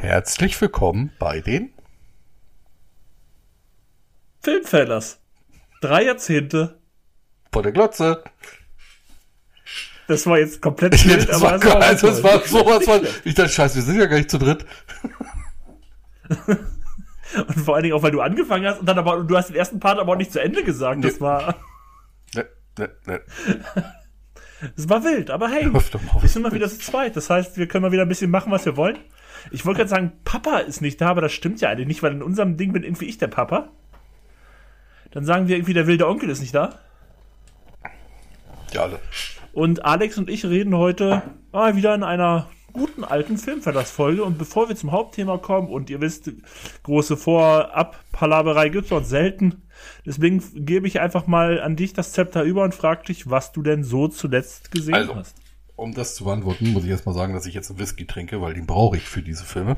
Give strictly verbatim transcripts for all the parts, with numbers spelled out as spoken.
Herzlich willkommen bei den Filmfellers. Drei Jahrzehnte. vor der Glotze. Das war jetzt komplett wild, das aber war, es war, also das war sowas von. Ich dachte, scheiße, wir sind ja gar nicht zu dritt. Und vor allen Dingen auch, weil du angefangen hast und dann aber, du hast den ersten Part aber auch nicht zu Ende gesagt. Das Nee. war, Ne, ne, ne. das war wild, aber hey, Hör doch mal auf. wir sind mal wieder zu zweit. Das heißt, wir können mal wieder ein bisschen machen, was wir wollen. Ich wollte gerade sagen, Papa ist nicht da, aber das stimmt ja eigentlich nicht, weil in unserem Ding bin irgendwie ich der Papa. Dann sagen wir irgendwie, der wilde Onkel ist nicht da. Ja, alle. Und Alex und ich reden heute ah, wieder in einer guten alten Filmverlassfolge. Und bevor wir zum Hauptthema kommen, und ihr wisst, große Vorab-Palaverei gibt es dort selten. Deswegen gebe ich einfach mal an dich das Zepter über und frage dich, was du denn so zuletzt gesehen Also, hast. um das zu beantworten, muss ich erstmal sagen, dass ich jetzt einen Whisky trinke, weil den brauche ich für diese Filme.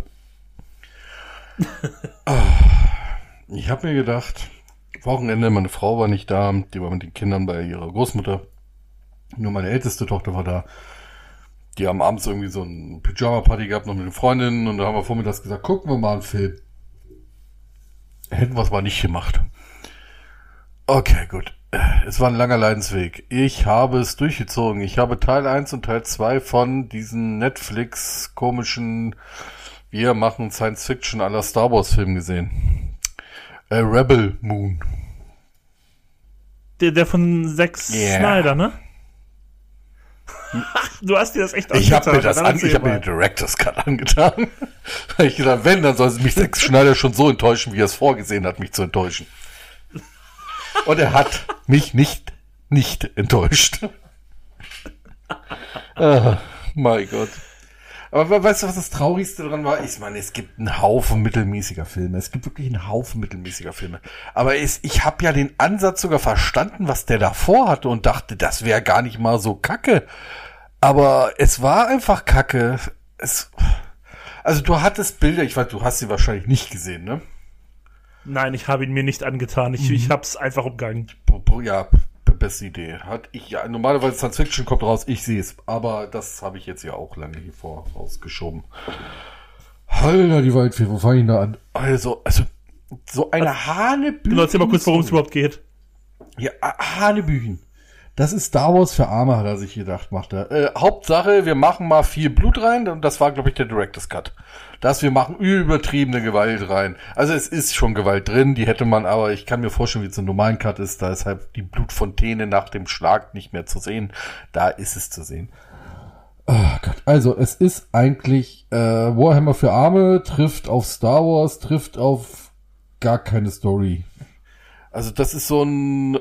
Ich habe mir gedacht, Wochenende, meine Frau war nicht da, die war mit den Kindern bei ihrer Großmutter. Nur meine älteste Tochter war da. Die haben abends irgendwie so eine Pyjama-Party gehabt, noch mit den Freundinnen, und da haben wir vormittags gesagt, gucken wir mal einen Film. Hätten wir es mal nicht gemacht. Okay, gut. Es war ein langer Leidensweg. Ich habe es durchgezogen. Ich habe Teil eins und Teil zwei von diesen Netflix-komischen, wir machen Science-Fiction à la Star Wars-Film gesehen. Äh, Rebel Moon. Der, der von Zack Yeah. Snyder, ne? Du hast dir das echt Ich habe mir angetan, das dann an, erzähl ich habe mir mal. den Director's Cut angetan. Weil ich gedacht, wenn, dann soll mich Zack Snyder schon so enttäuschen, wie er es vorgesehen hat, mich zu enttäuschen. Und er hat mich nicht, nicht enttäuscht. Ah, mein Gott. Aber weißt du, was das Traurigste daran war? Ich meine, es gibt einen Haufen mittelmäßiger Filme. Es gibt wirklich einen Haufen mittelmäßiger Filme. Aber es, ich habe ja den Ansatz sogar verstanden, was der davor hatte, und dachte, das wäre gar nicht mal so kacke. Aber es war einfach kacke. Es, also du hattest Bilder, ich weiß, du hast sie wahrscheinlich nicht gesehen, ne? Nein, ich habe ihn mir nicht angetan. Ich, ich habe es einfach umgangen. Ja, beste Idee. Hat ich ja, normalerweise Science Fiction kommt raus, ich sehe es. Aber das habe ich jetzt ja auch lange hier vor rausgeschoben. Alter, die Waldfee, wo fange ich da an? Also, also, so eine also, Hanebüchen. Genau, erzähl mal kurz, worum es überhaupt geht. Ja, Hanebüchen. Das ist Star Wars für Arme, hat er sich gedacht, macht er. Äh, Hauptsache, wir machen mal viel Blut rein, und das war, glaube ich, der Director's Cut. Dass wir machen übertriebene Gewalt rein. Also es ist schon Gewalt drin, die hätte man, aber ich kann mir vorstellen, wie es im normalen Cut ist, da ist halt die Blutfontäne nach dem Schlag nicht mehr zu sehen. Da ist es zu sehen. Oh Gott. Also es ist eigentlich äh, Warhammer für Arme, trifft auf Star Wars, trifft auf gar keine Story. Also das ist so ein, äh,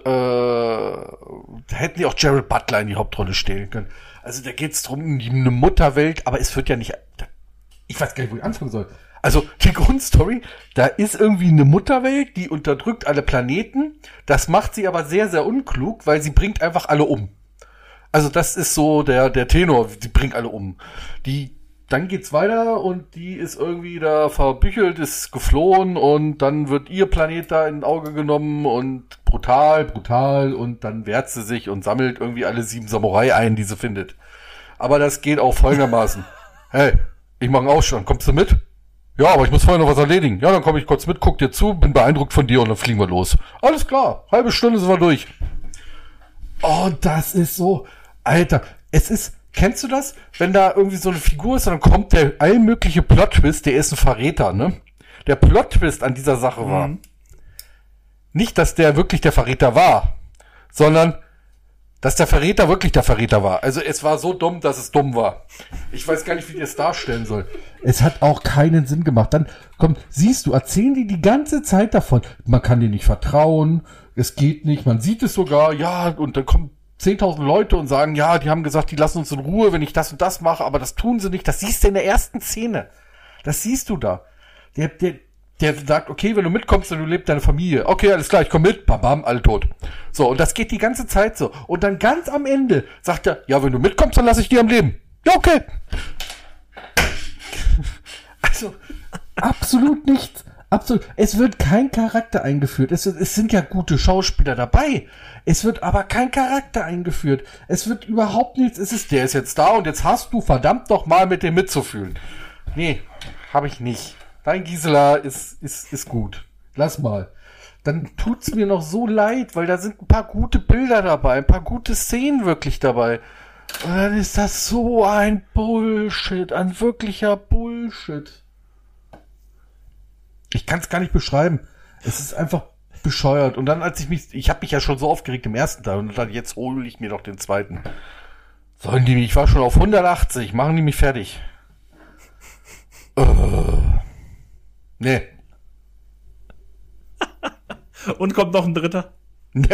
da hätten die auch Jared Butler in die Hauptrolle stellen können. Also da geht's drum, um eine Mutterwelt, aber es wird ja nicht, ich weiß gar nicht, wo ich anfangen soll. Also die Grundstory, da ist irgendwie eine Mutterwelt, die unterdrückt alle Planeten. Das macht sie aber sehr, sehr unklug, weil sie bringt einfach alle um. Also das ist so der der Tenor, sie bringt alle um. Die Dann geht's weiter, und die ist irgendwie da verbüchelt, ist geflohen, und dann wird ihr Planet da in Auge genommen, und brutal, brutal, und dann wehrt sie sich und sammelt irgendwie alle sieben Samurai ein, die sie findet. Aber das geht auch folgendermaßen. Hey, ich mache einen Ausstand, kommst du mit? Ja, aber ich muss vorher noch was erledigen. Ja, dann komme ich kurz mit, guck dir zu, bin beeindruckt von dir, und dann fliegen wir los. Alles klar, halbe Stunde sind wir durch. Oh, das ist so, Alter, es ist, kennst du das? Wenn da irgendwie so eine Figur ist, und dann kommt der allmögliche Plot-Twist, der ist ein Verräter, ne? Der Plot-Twist an dieser Sache war, Mhm. nicht, dass der wirklich der Verräter war, sondern dass der Verräter wirklich der Verräter war. Also es war so dumm, dass es dumm war. Ich weiß gar nicht, wie ich es darstellen soll. Es hat auch keinen Sinn gemacht. Dann, komm, siehst du, erzählen die die ganze Zeit davon. Man kann dir nicht vertrauen, es geht nicht, man sieht es sogar, ja, und dann kommen zehntausend Leute und sagen, ja, die haben gesagt, die lassen uns in Ruhe, wenn ich das und das mache, aber das tun sie nicht. Das siehst du in der ersten Szene. Das siehst du da. Der, der, der sagt, okay, wenn du mitkommst, dann lebt deine Familie. Okay, alles klar, ich komm mit. Bam, bam, alle tot. So, und das geht die ganze Zeit so. Und dann ganz am Ende sagt er, ja, wenn du mitkommst, dann lasse ich dich am Leben. Ja, okay. Also, absolut nichts. Absolut. Es wird kein Charakter eingeführt. Es, es sind ja gute Schauspieler dabei. Es wird aber kein Charakter eingeführt. Es wird überhaupt nichts. Es ist, der ist jetzt da, und jetzt hast du verdammt noch mal mit dem mitzufühlen. Nee, habe ich nicht. Dein Gisela ist, ist, ist gut. Lass mal. Dann tut's mir noch so leid, weil da sind ein paar gute Bilder dabei, ein paar gute Szenen wirklich dabei. Und dann ist das so ein Bullshit, ein wirklicher Bullshit. Ich kann es gar nicht beschreiben. Es ist einfach bescheuert. Und dann, als ich mich, ich habe mich ja schon so aufgeregt im ersten Teil und dann jetzt hole ich mir noch den zweiten. Sollen die mich, ich war schon auf hundertachtzig, machen die mich fertig. Uh, nee. Und kommt noch ein dritter? Nee.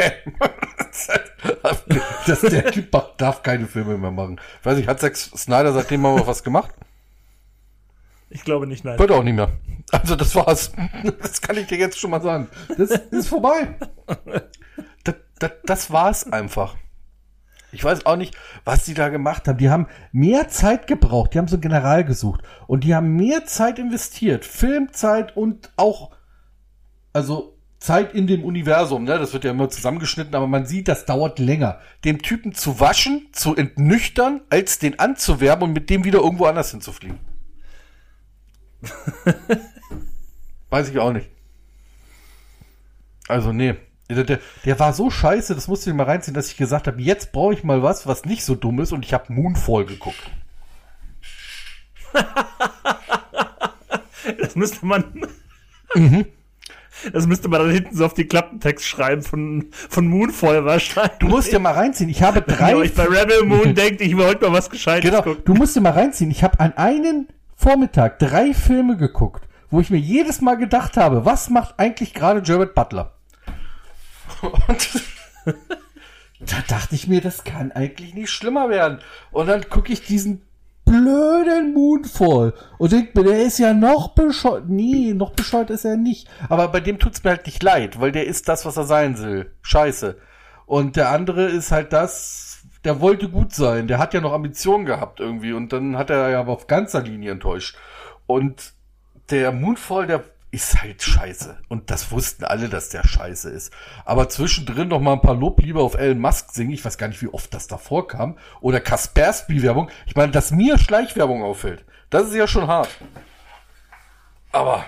das, der Typ darf keine Filme mehr machen. Ich weiß nicht, hat Zack Snyder seitdem mal was gemacht? Ich glaube nicht, nein. Wird auch nicht mehr. Also das war's. Das kann ich dir jetzt schon mal sagen. Das ist vorbei. Das, das, das war's einfach. Ich weiß auch nicht, was die da gemacht haben. Die haben mehr Zeit gebraucht. Die haben so einen General gesucht. Und die haben mehr Zeit investiert. Filmzeit und auch, also Zeit in dem Universum. Ne? Das wird ja immer zusammengeschnitten, aber man sieht, das dauert länger. Dem Typen zu waschen, zu entnüchtern, als den anzuwerben und mit dem wieder irgendwo anders hinzufliegen. Weiß ich auch nicht. Also, nee. Der, der, der war so scheiße, das musste ich mal reinziehen, dass ich gesagt habe, jetzt brauche ich mal was, was nicht so dumm ist, und ich habe Moonfall geguckt. Das müsste man... Mhm. Das müsste man dann hinten so auf die Klappentext schreiben von, von Moonfall wahrscheinlich. Du musst dir mal reinziehen. Ich habe drei... Wenn ihr euch bei Rebel Moon denkt, ich will heute mal was Gescheites genau, gucken. Du musst dir mal reinziehen. Ich habe an einem Vormittag drei Filme geguckt, wo ich mir jedes Mal gedacht habe, was macht eigentlich gerade Gerard Butler? Und da dachte ich mir, das kann eigentlich nicht schlimmer werden. Und dann gucke ich diesen blöden Moonfall und denke mir, der ist ja noch bescheuert. Nee, noch bescheuert ist er nicht. Aber bei dem tut's mir halt nicht leid, weil der ist das, was er sein will. Scheiße. Und der andere ist halt das, der wollte gut sein. Der hat ja noch Ambitionen gehabt irgendwie. Und dann hat er ja aber auf ganzer Linie enttäuscht. Und der Moonfall, der ist halt scheiße. Und das wussten alle, dass der scheiße ist. Aber zwischendrin noch mal ein paar Loblieder auf Elon Musk singen. Ich weiß gar nicht, wie oft das davor kam. Oder Kaspersky-Werbung. Ich meine, dass mir Schleichwerbung auffällt, das ist ja schon hart. Aber...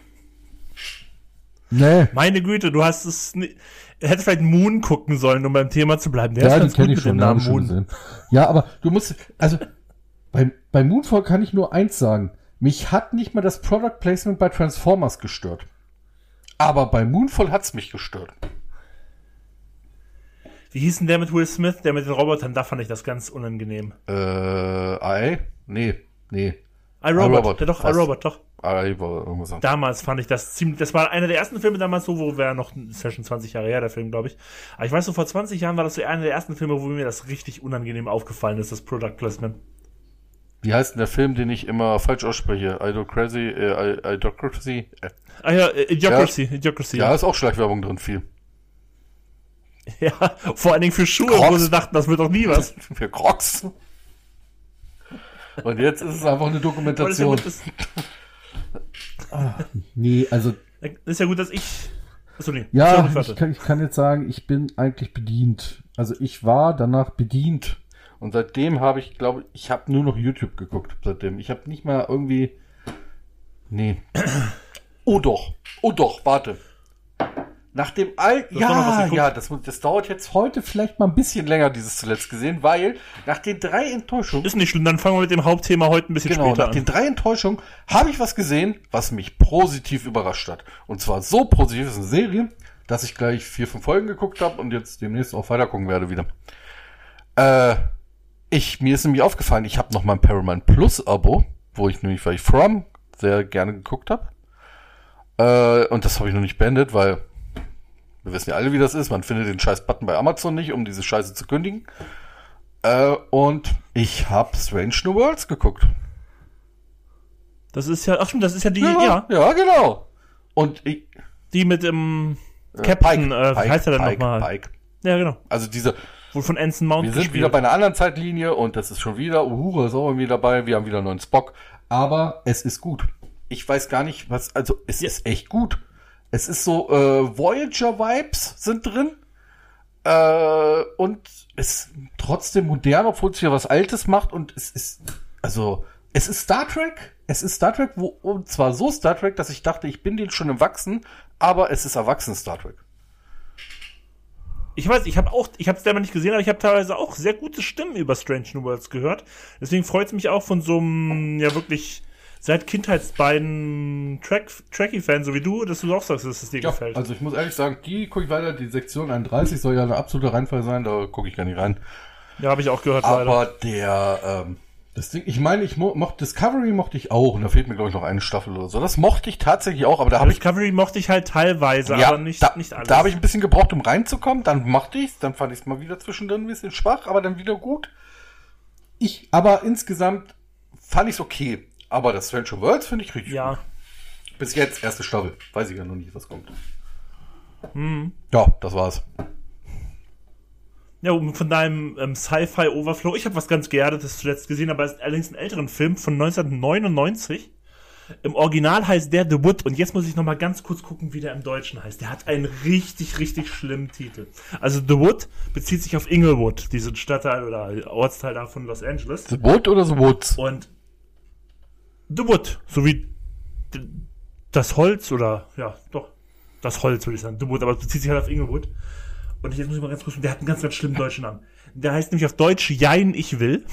Nee. Meine Güte, du hast es... Nie, hättest vielleicht Moon gucken sollen, um beim Thema zu bleiben. Der ja, ist ganz den gut kenn ich mit schon, dem Namen schon Moon. Gesehen. Ja, aber du musst... Also, bei, bei Moonfall kann ich nur eins sagen. Mich hat nicht mal das Product Placement bei Transformers gestört. Aber bei Moonfall hat's mich gestört. Wie hieß denn der mit Will Smith, der mit den Robotern? Da fand ich das ganz unangenehm. Äh, I? Nee, nee. iRobot, iRobot, der doch, fast. iRobot, doch. I war irgendwas anderes. Damals fand ich das ziemlich, das war einer der ersten Filme damals so, wo wir noch, das ist ja schon zwanzig Jahre her, der Film, glaube ich. Aber ich weiß so, vor zwanzig Jahren war das so einer der ersten Filme, wo mir das richtig unangenehm aufgefallen ist, das Product Placement. Wie heißt denn der Film, den ich immer falsch ausspreche? Idiocracy, äh, Idiocracy? Äh. Ah ja, Idiocracy, ja, Idiocracy. Ja, ist auch Schleichwerbung drin, viel. Ja, vor allen Dingen für Schuhe, Crocs. wo sie dachten, das wird doch nie was. Für Crocs. Und jetzt ist es einfach eine Dokumentation. Das ist ah, nee, also... ja gut, das ist ja gut, dass ich... Achso, nee. Ja, ich kann, ich kann jetzt sagen, ich bin eigentlich bedient. Also ich war danach bedient. Und seitdem habe ich, glaube ich, habe nur noch YouTube geguckt. Seitdem. Ich habe nicht mal irgendwie... Nee. Oh doch. Oh doch, warte. Nach dem All... Ja, ja, das, das dauert jetzt heute vielleicht mal ein bisschen länger, dieses zuletzt gesehen, weil nach den drei Enttäuschungen... Ist nicht schlimm, dann fangen wir mit dem Hauptthema heute ein bisschen genau, später nach an. den drei Enttäuschungen habe ich was gesehen, was mich positiv überrascht hat. Und zwar so positiv, das ist eine Serie, dass ich gleich vier, fünf Folgen geguckt habe und jetzt demnächst auch weiter gucken werde wieder. Äh, ich, mir ist nämlich aufgefallen, ich habe noch mal ein Paramount Plus Abo, wo ich nämlich, weil ich From sehr gerne geguckt habe. Äh, und das habe ich noch nicht beendet, weil wir wissen ja alle, wie das ist. Man findet den scheiß Button bei Amazon nicht, um diese Scheiße zu kündigen. Äh, und ich habe Strange New Worlds geguckt. Das ist ja, ach stimmt, das ist ja die, Ja, ja, ja genau. Und ich, die mit dem äh, Captain, Pike, äh, wie Pike, heißt er denn Pike, nochmal? Pike. Ja, genau. Also diese, Wohl von Anson Mount wir sind gespielt. wieder bei einer anderen Zeitlinie und das ist schon wieder, Uhura ist auch irgendwie dabei, wir haben wieder einen neuen Spock. Aber es ist gut. Ich weiß gar nicht, was, also es Ja. ist echt gut. Es ist so, äh, Voyager-Vibes sind drin. Äh, und es ist trotzdem modern, obwohl es wieder was Altes macht. Und es ist, also, es ist Star Trek, es ist Star Trek, wo, und zwar so Star Trek, dass ich dachte, ich bin den schon erwachsen, aber es ist erwachsen Star Trek. Ich weiß, ich habe auch, ich habe es selber nicht gesehen, aber ich habe teilweise auch sehr gute Stimmen über Strange New Worlds gehört. Deswegen freut es mich auch von so einem, ja wirklich, seit Kindheitsbeinen Track, Trekkie-Fan, so wie du, dass du auch sagst, dass es dir Ja, gefällt. also ich muss ehrlich sagen, die gucke ich weiter, die Sektion einunddreißig soll ja eine absolute Reinfall sein, da gucke ich gar nicht rein. Ja, habe ich auch gehört, Aber leider. der, ähm, das Ding, ich meine, ich mo- mochte Discovery mochte ich auch, und da fehlt mir, glaube ich, noch eine Staffel oder so. Das mochte ich tatsächlich auch, aber da habe ich, Discovery mochte ich halt teilweise, ja, aber nicht, da, nicht alles. da habe ich ein bisschen gebraucht, um reinzukommen, dann mochte ich's, dann fand ich es mal wieder zwischendrin ein bisschen schwach, aber dann wieder gut. Ich, aber insgesamt fand ich es okay. Aber das Strange Worlds finde ich richtig Ja. gut. Bis jetzt, erste Staffel. Weiß ich ja noch nicht, was kommt. Hm. Ja, das war's. Ja, und von deinem ähm, Sci-Fi-Overflow, ich habe was ganz Geerdetes zuletzt gesehen, aber es ist allerdings einen älteren Film von neunzehnhundertneunundneunzig. Im Original heißt der The Wood, und jetzt muss ich noch mal ganz kurz gucken, wie der im Deutschen heißt. Der hat einen richtig, richtig schlimmen Titel. Also The Wood bezieht sich auf Inglewood, diesen Stadtteil oder Ortsteil da von Los Angeles. The Wood oder The Woods? Und The Wood, so wie d- das Holz oder, ja, doch, das Holz würde ich sagen, The Wood, aber es bezieht sich halt auf Inglewood. Und jetzt muss ich mal ganz kurz, der hat einen ganz, ganz schlimmen deutschen Namen. Der heißt nämlich auf Deutsch Jein, ich will.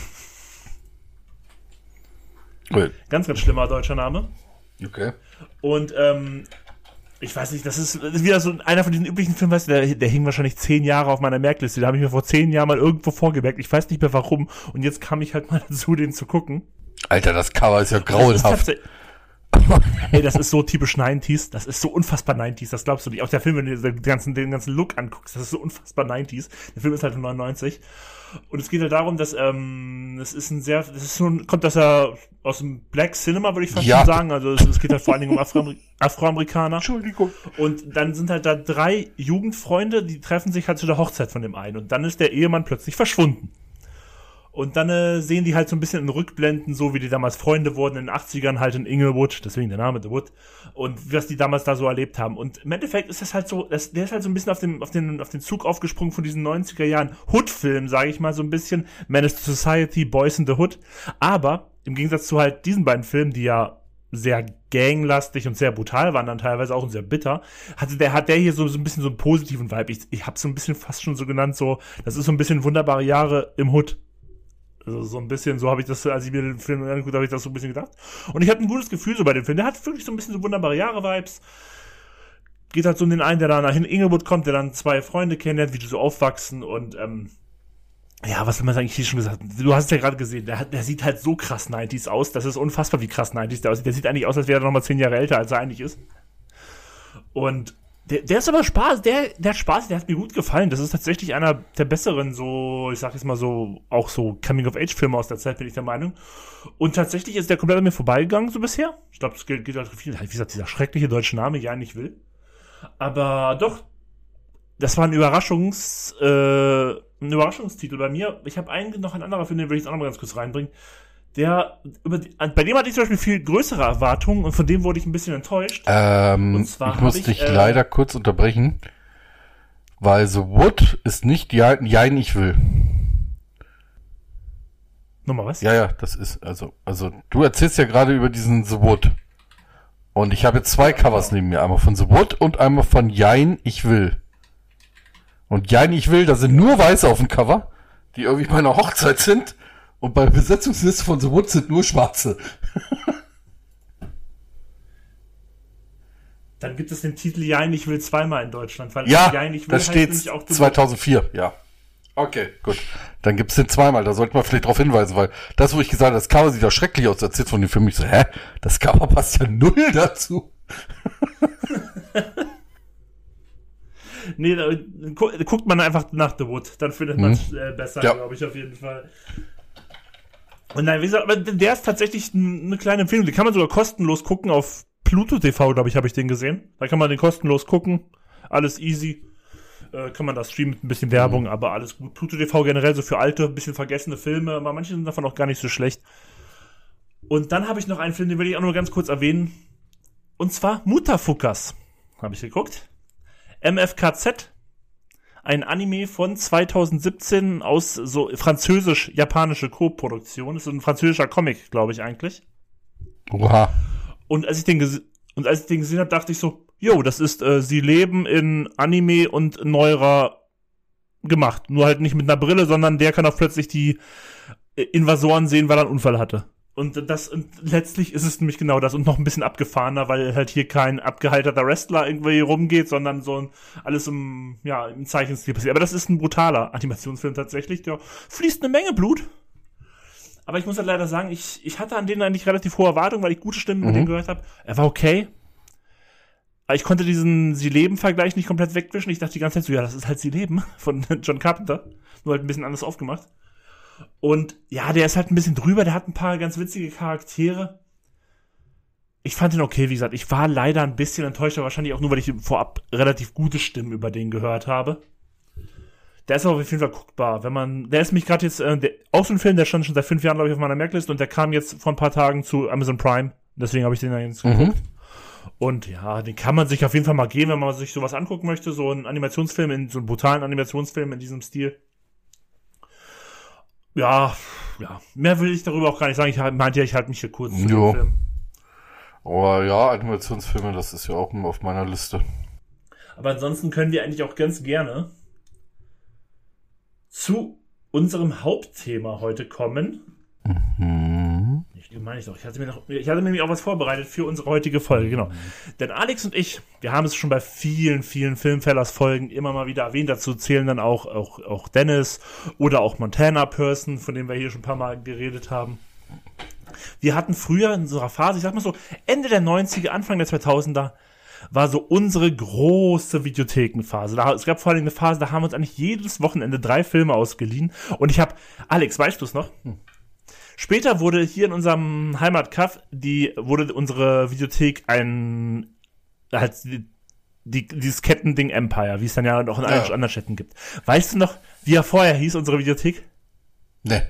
Cool. Ganz, ganz schlimmer deutscher Name. Okay. Und, ähm, ich weiß nicht, das ist, das ist wieder so einer von diesen üblichen Filmen, weißt du, der, der hing wahrscheinlich zehn Jahre auf meiner Merkliste. Da habe ich mir vor zehn Jahren mal irgendwo vorgemerkt. Ich weiß nicht mehr warum. Und jetzt kam ich halt mal dazu, den zu gucken. Alter, das Cover ist ja Das ist grauenhaft. tats- Ey, das ist so typisch neunziger. Das ist so unfassbar neunziger. Das glaubst du nicht. Auch der Film, wenn du dir den ganzen, den ganzen Look anguckst, das ist so unfassbar neunziger. Der Film ist halt von neunundneunzig. Und es geht halt darum, dass, ähm, es ist ein sehr, das ist so ein, kommt das ja aus dem Black Cinema, würde ich fast Ja. schon sagen. Also es, es geht halt vor allen Dingen um Afroamer- Afroamerikaner. Entschuldigung. Und dann sind halt da drei Jugendfreunde, die treffen sich halt zu der Hochzeit von dem einen. Und dann ist der Ehemann plötzlich verschwunden. Und dann äh, sehen die halt so ein bisschen in Rückblenden, so wie die damals Freunde wurden in den achtzigern halt in Inglewood, deswegen der Name The Wood, und was die damals da so erlebt haben. Und im Endeffekt ist das halt so, das, der ist halt so ein bisschen auf den, auf den, auf den Zug aufgesprungen von diesen neunziger Jahren Hood-Film, sage ich mal so ein bisschen, Menace to Society, Boys in the Hood. Aber im Gegensatz zu halt diesen beiden Filmen, die ja sehr ganglastig und sehr brutal waren dann teilweise auch und sehr bitter, hatte der, hat der hier so, so ein bisschen so einen positiven Vibe. Ich, ich habe so ein bisschen fast schon so genannt, so, das ist so ein bisschen wunderbare Jahre im Hood. Also so ein bisschen, so habe ich das, als ich mir den Film angeguckt habe, habe ich das so ein bisschen gedacht. Und ich hatte ein gutes Gefühl so bei dem Film. Der hat wirklich so ein bisschen so wunderbare Jahre-Vibes. Geht halt so um den einen, der da nach Inglewood kommt, der dann zwei Freunde kennenlernt, wie die so aufwachsen und, ähm, ja, was will man eigentlich hier schon gesagt? Du hast es ja gerade gesehen, der, hat, der sieht halt so krass neunziger aus, das ist unfassbar, wie krass neunziger der aussieht. Der sieht eigentlich aus, als wäre er noch mal zehn Jahre älter, als er eigentlich ist. Und der, der ist aber Spaß, der, der hat Spaß, der hat mir gut gefallen. Das ist tatsächlich einer der besseren, so, ich sag jetzt mal so, auch so Coming-of-Age-Filme aus der Zeit, bin ich der Meinung. Und tatsächlich ist der komplett an mir vorbeigegangen, so bisher. Ich glaube, das geht, geht halt viel, wie gesagt, dieser schreckliche deutsche Name, ja, nicht will. Aber doch, das war ein Überraschungs, äh, ein Überraschungstitel bei mir. Ich habe einen, noch ein anderer Film, den will ich jetzt auch noch mal ganz kurz reinbringen. Der, über die, bei dem hatte ich zum Beispiel viel größere Erwartungen und von dem wurde ich ein bisschen enttäuscht. Ähm, Und zwar ich muss hab ich, dich äh, leider kurz unterbrechen, weil The Wood ist nicht Jein, Jein, ich will. Nochmal was? Ja, ja, das ist, also, also, du erzählst ja gerade über diesen The Wood. Und ich habe jetzt zwei Covers genau. neben mir, einmal von The Wood und einmal von Jein, ich will. Und Jein, ich will, da sind nur Weiße auf dem Cover, die irgendwie bei einer Hochzeit sind. Und bei der Besetzungsliste von The Wood sind nur Schwarze. Dann gibt es den Titel Jein, ich will zweimal in Deutschland. Weil Ja, Jein, ich will da heißt steht nämlich auch The Wood. zweitausendvier, ja. Okay, gut. Dann gibt's den zweimal, da sollte man vielleicht drauf hinweisen, weil das, wo ich gesagt habe, das Cover sieht doch schrecklich aus, erzählt von dem Film, ich so, hä? Das Cover passt ja null dazu. Nee, da, gu, guckt man einfach nach The Wood. Dann findet man es äh, besser, Ja. glaube ich, auf jeden Fall. Und nein, wie gesagt, aber der ist tatsächlich n- eine kleine Empfehlung. Die kann man sogar kostenlos gucken auf Pluto T V, glaube ich, habe ich den gesehen. Da kann man den kostenlos gucken. Alles easy. Äh, kann man das streamen mit ein bisschen Werbung, aber alles gut. Pluto T V generell so für alte, ein bisschen vergessene Filme, aber manche sind davon auch gar nicht so schlecht. Und dann habe ich noch einen Film, den will ich auch nur ganz kurz erwähnen. Und zwar Mutterfuckers. Habe ich geguckt. M F K Z. ein Anime von zweitausendsiebzehn aus so französisch-japanische Co-Produktion. Das ist ein französischer Comic, glaube ich eigentlich. Oha. Und als ich den ges- und als ich den gesehen habe, dachte ich so, jo, das ist, äh, sie leben in Anime und neuerer gemacht. Nur halt nicht mit einer Brille, sondern der kann auch plötzlich die äh, Invasoren sehen, weil er einen Unfall hatte. Und das, und letztlich ist es nämlich genau das und noch ein bisschen abgefahrener, weil halt hier kein abgehalterter Wrestler irgendwie rumgeht, sondern so ein, alles im, ja, im Zeichenstil passiert. Aber das ist ein brutaler Animationsfilm tatsächlich, der fließt eine Menge Blut. Aber ich muss halt leider sagen, ich, ich hatte an denen eigentlich relativ hohe Erwartungen, weil ich gute Stimmen Mhm. mit denen gehört habe. Er war okay. Aber ich konnte diesen Sie-Leben-Vergleich nicht komplett wegwischen. Ich dachte die ganze Zeit so, ja, das ist halt Sie-Leben von John Carpenter. Nur halt ein bisschen anders aufgemacht. Und ja, der ist halt ein bisschen drüber, der hat ein paar ganz witzige Charaktere. Ich fand ihn okay, wie gesagt. Ich war leider ein bisschen enttäuscht, aber wahrscheinlich auch nur, weil ich vorab relativ gute Stimmen über den gehört habe. Der ist aber auf jeden Fall guckbar. Wenn man, der ist mich gerade jetzt, äh, der, auch so ein Film, der stand schon seit fünf Jahren, glaube ich, auf meiner Merkliste und der kam jetzt vor ein paar Tagen zu Amazon Prime. Deswegen habe ich den da jetzt geguckt. Mhm. Und ja, den kann man sich auf jeden Fall mal geben, wenn man sich sowas angucken möchte. So einen Animationsfilm, in, so einen brutalen Animationsfilm in diesem Stil. Ja, ja, mehr will ich darüber auch gar nicht sagen. Ich halt- meinte ja, ich halte mich hier kurz zu Jo. dem Film. Aber ja, Animationsfilme, das ist ja auch auf meiner Liste. Aber ansonsten können wir eigentlich auch ganz gerne zu unserem Hauptthema heute kommen. Mhm. Ich meine ich doch, ich hatte mir noch, ich hatte mir nämlich auch was vorbereitet für unsere heutige Folge, genau. Denn Alex und ich, wir haben es schon bei vielen, vielen Filmfellers-Folgen immer mal wieder erwähnt, dazu zählen dann auch, auch, auch Dennis oder auch Montana Person, von dem wir hier schon ein paar Mal geredet haben. Wir hatten früher in so einer Phase, ich sag mal so, Ende der neunziger, Anfang der zweitausender, war so unsere große Videothekenphase. Da, es gab vor allem eine Phase, da haben wir uns eigentlich jedes Wochenende drei Filme ausgeliehen. Und ich habe, Alex, weißt du es noch? Hm. Später wurde hier in unserem Heimatkaff, die, wurde unsere Videothek ein, halt, die, die, dieses Kettending Empire, wie es dann ja noch in allen Ja. anderen Städten gibt. Weißt du noch, wie er vorher hieß, unsere Videothek? Ne.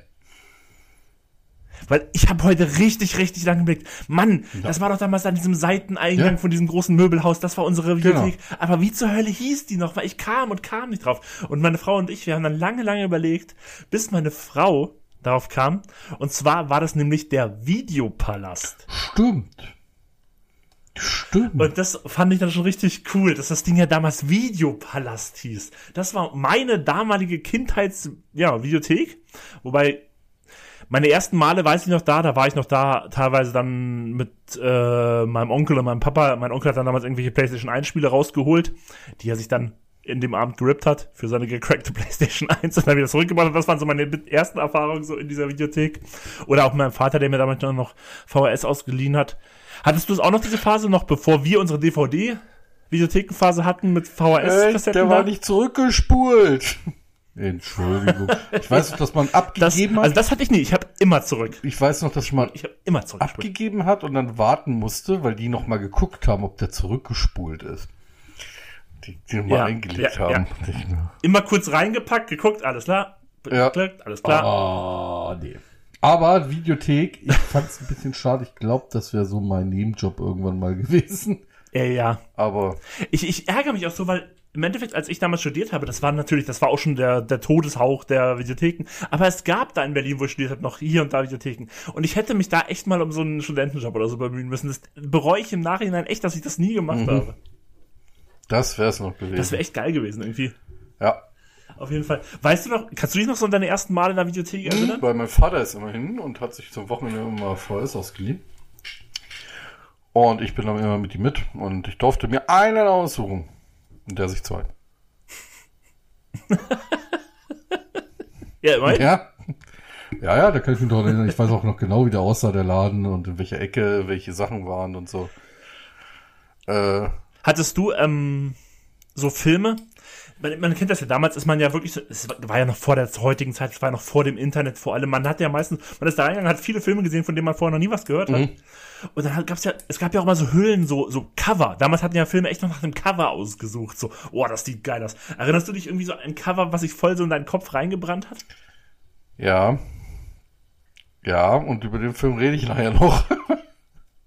Weil ich habe heute richtig, richtig lange geblickt. Mann, Ja. das war doch damals an diesem Seiteneingang Ja. von diesem großen Möbelhaus. Das war unsere Videothek. Genau. Aber wie zur Hölle hieß die noch? Weil ich kam und kam nicht drauf. Und meine Frau und ich, wir haben dann lange, lange überlegt, bis meine Frau darauf kam. Und zwar war das nämlich der Videopalast. Stimmt. Stimmt. Und das fand ich dann schon richtig cool, dass das Ding ja damals Videopalast hieß. Das war meine damalige Kindheits-, ja, Videothek. Wobei, meine ersten Male weiß ich noch da, da war ich noch da, teilweise dann mit äh, meinem Onkel und meinem Papa. Mein Onkel hat dann damals irgendwelche PlayStation eins Spiele rausgeholt, die er sich dann in dem Abend gerippt hat für seine gecrackte PlayStation eins und dann wieder zurückgebracht hat. Das waren so meine ersten Erfahrungen so in dieser Videothek. Oder auch mein Vater, der mir damals noch V H S ausgeliehen hat. Hattest du es auch noch, diese Phase, noch bevor wir unsere D V D-Videothekenphase hatten mit V H Echt? S-Kassetten? Der war nicht zurückgespult. Entschuldigung. Ich weiß noch, dass man das, abgegeben also hat. das hatte ich nie. Ich habe immer zurück. Ich weiß noch, dass man Ich habe immer zurückgespult. abgegeben hat und dann warten musste, weil die noch mal geguckt haben, ob der zurückgespult ist. Die, die noch mal Ja, eingelegt ja, haben. Immer kurz reingepackt, geguckt, alles klar. Ja. Geklickt, alles klar. Ah, nee. Aber Videothek, ich fand's ein bisschen schade. Ich glaube, das wäre so mein Nebenjob irgendwann mal gewesen. Ja, ja. Aber Ich, ich ärgere mich auch so, weil im Endeffekt, als ich damals studiert habe, das war natürlich, das war auch schon der, der Todeshauch der Videotheken. Aber es gab da in Berlin, wo ich studiert habe, noch hier und da Videotheken. Und ich hätte mich da echt mal um so einen Studentenjob oder so bemühen müssen. Das bereue ich im Nachhinein echt, dass ich das nie gemacht Mhm. habe. das wär's noch gewesen. Das wäre echt geil gewesen irgendwie. Ja. Auf jeden Fall. Weißt du noch, kannst du dich noch so an deine ersten Male in der Videothek erinnern? Weil mein Vater ist immer hin und hat sich zum Wochenende immer V H S ausgeliehen. Und ich bin dann immer mit ihm mit und ich durfte mir einen aussuchen. Und der sich zwei. Ja, immerhin. Ja. Ja, ja, da kann ich mich doch erinnern. Ich weiß auch noch genau, wie der aussah, der Laden und in welcher Ecke welche Sachen waren und so. Äh, Hattest du ähm, so Filme? Man, man kennt das ja, damals ist man ja wirklich so, es war ja noch vor der heutigen Zeit, es war ja noch vor dem Internet vor allem, man hat ja meistens, man ist da reingegangen, hat viele Filme gesehen, von denen man vorher noch nie was gehört hat. Mhm. Und dann gab's ja, es gab ja auch mal so Hüllen, so, so Cover. Damals hatten ja Filme echt noch nach dem Cover ausgesucht, so, oh, das sieht geil aus. Erinnerst du dich irgendwie so an ein Cover, was sich voll so in deinen Kopf reingebrannt hat? ja. Ja, und über den Film rede ich nachher noch.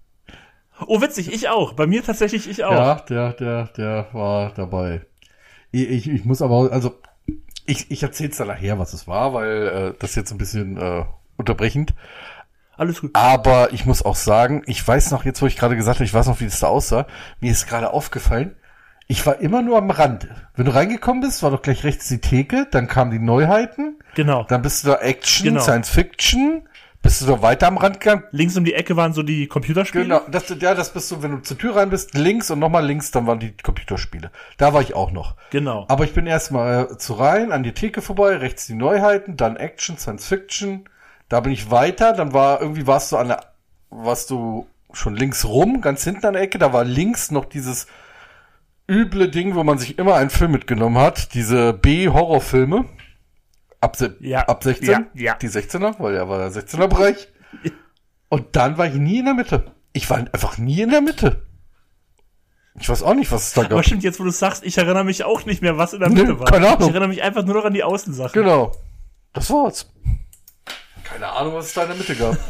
Oh, witzig, ich auch. Bei mir tatsächlich ich auch. Ja, der, der, der war dabei. Ich, ich muss aber, also, ich, ich erzähl's dann nachher, was es war, weil äh, das ist jetzt ein bisschen äh, unterbrechend. Alles gut. Aber ich muss auch sagen, ich weiß noch, jetzt wo ich gerade gesagt habe, ich weiß noch, wie das da aussah, mir ist gerade aufgefallen, ich war immer nur am Rand. Wenn du reingekommen bist, war doch gleich rechts die Theke, dann kamen die Neuheiten. Genau. Dann bist du da Action, Genau. Science Fiction, bist du da weiter am Rand gegangen. Links um die Ecke waren so die Computerspiele. Genau, das, ja, das bist du, wenn du zur Tür rein bist, links und nochmal links, dann waren die Computerspiele. Da war ich auch noch. Genau. Aber ich bin erstmal äh, zu rein, an die Theke vorbei, rechts die Neuheiten, dann Action, Science Fiction. Da bin ich weiter, dann war, irgendwie warst du an der, warst du schon links rum, ganz hinten an der Ecke, da war links noch dieses üble Ding, wo man sich immer einen Film mitgenommen hat, diese B-Horrorfilme. Ab, se- Ja. ab sechzehn, Ja, ja. die sechzehner, weil er war der sechzehner-Bereich. Und dann war ich nie in der Mitte. Ich war einfach nie in der Mitte. Ich weiß auch nicht, was es da Aber gab. stimmt, jetzt wo du sagst, ich erinnere mich auch nicht mehr, was in der Mitte Nö, war. keine Ahnung. Ich erinnere mich einfach nur noch an die Außensachen. Genau. Das war's. Keine Ahnung, was es da in der Mitte gab.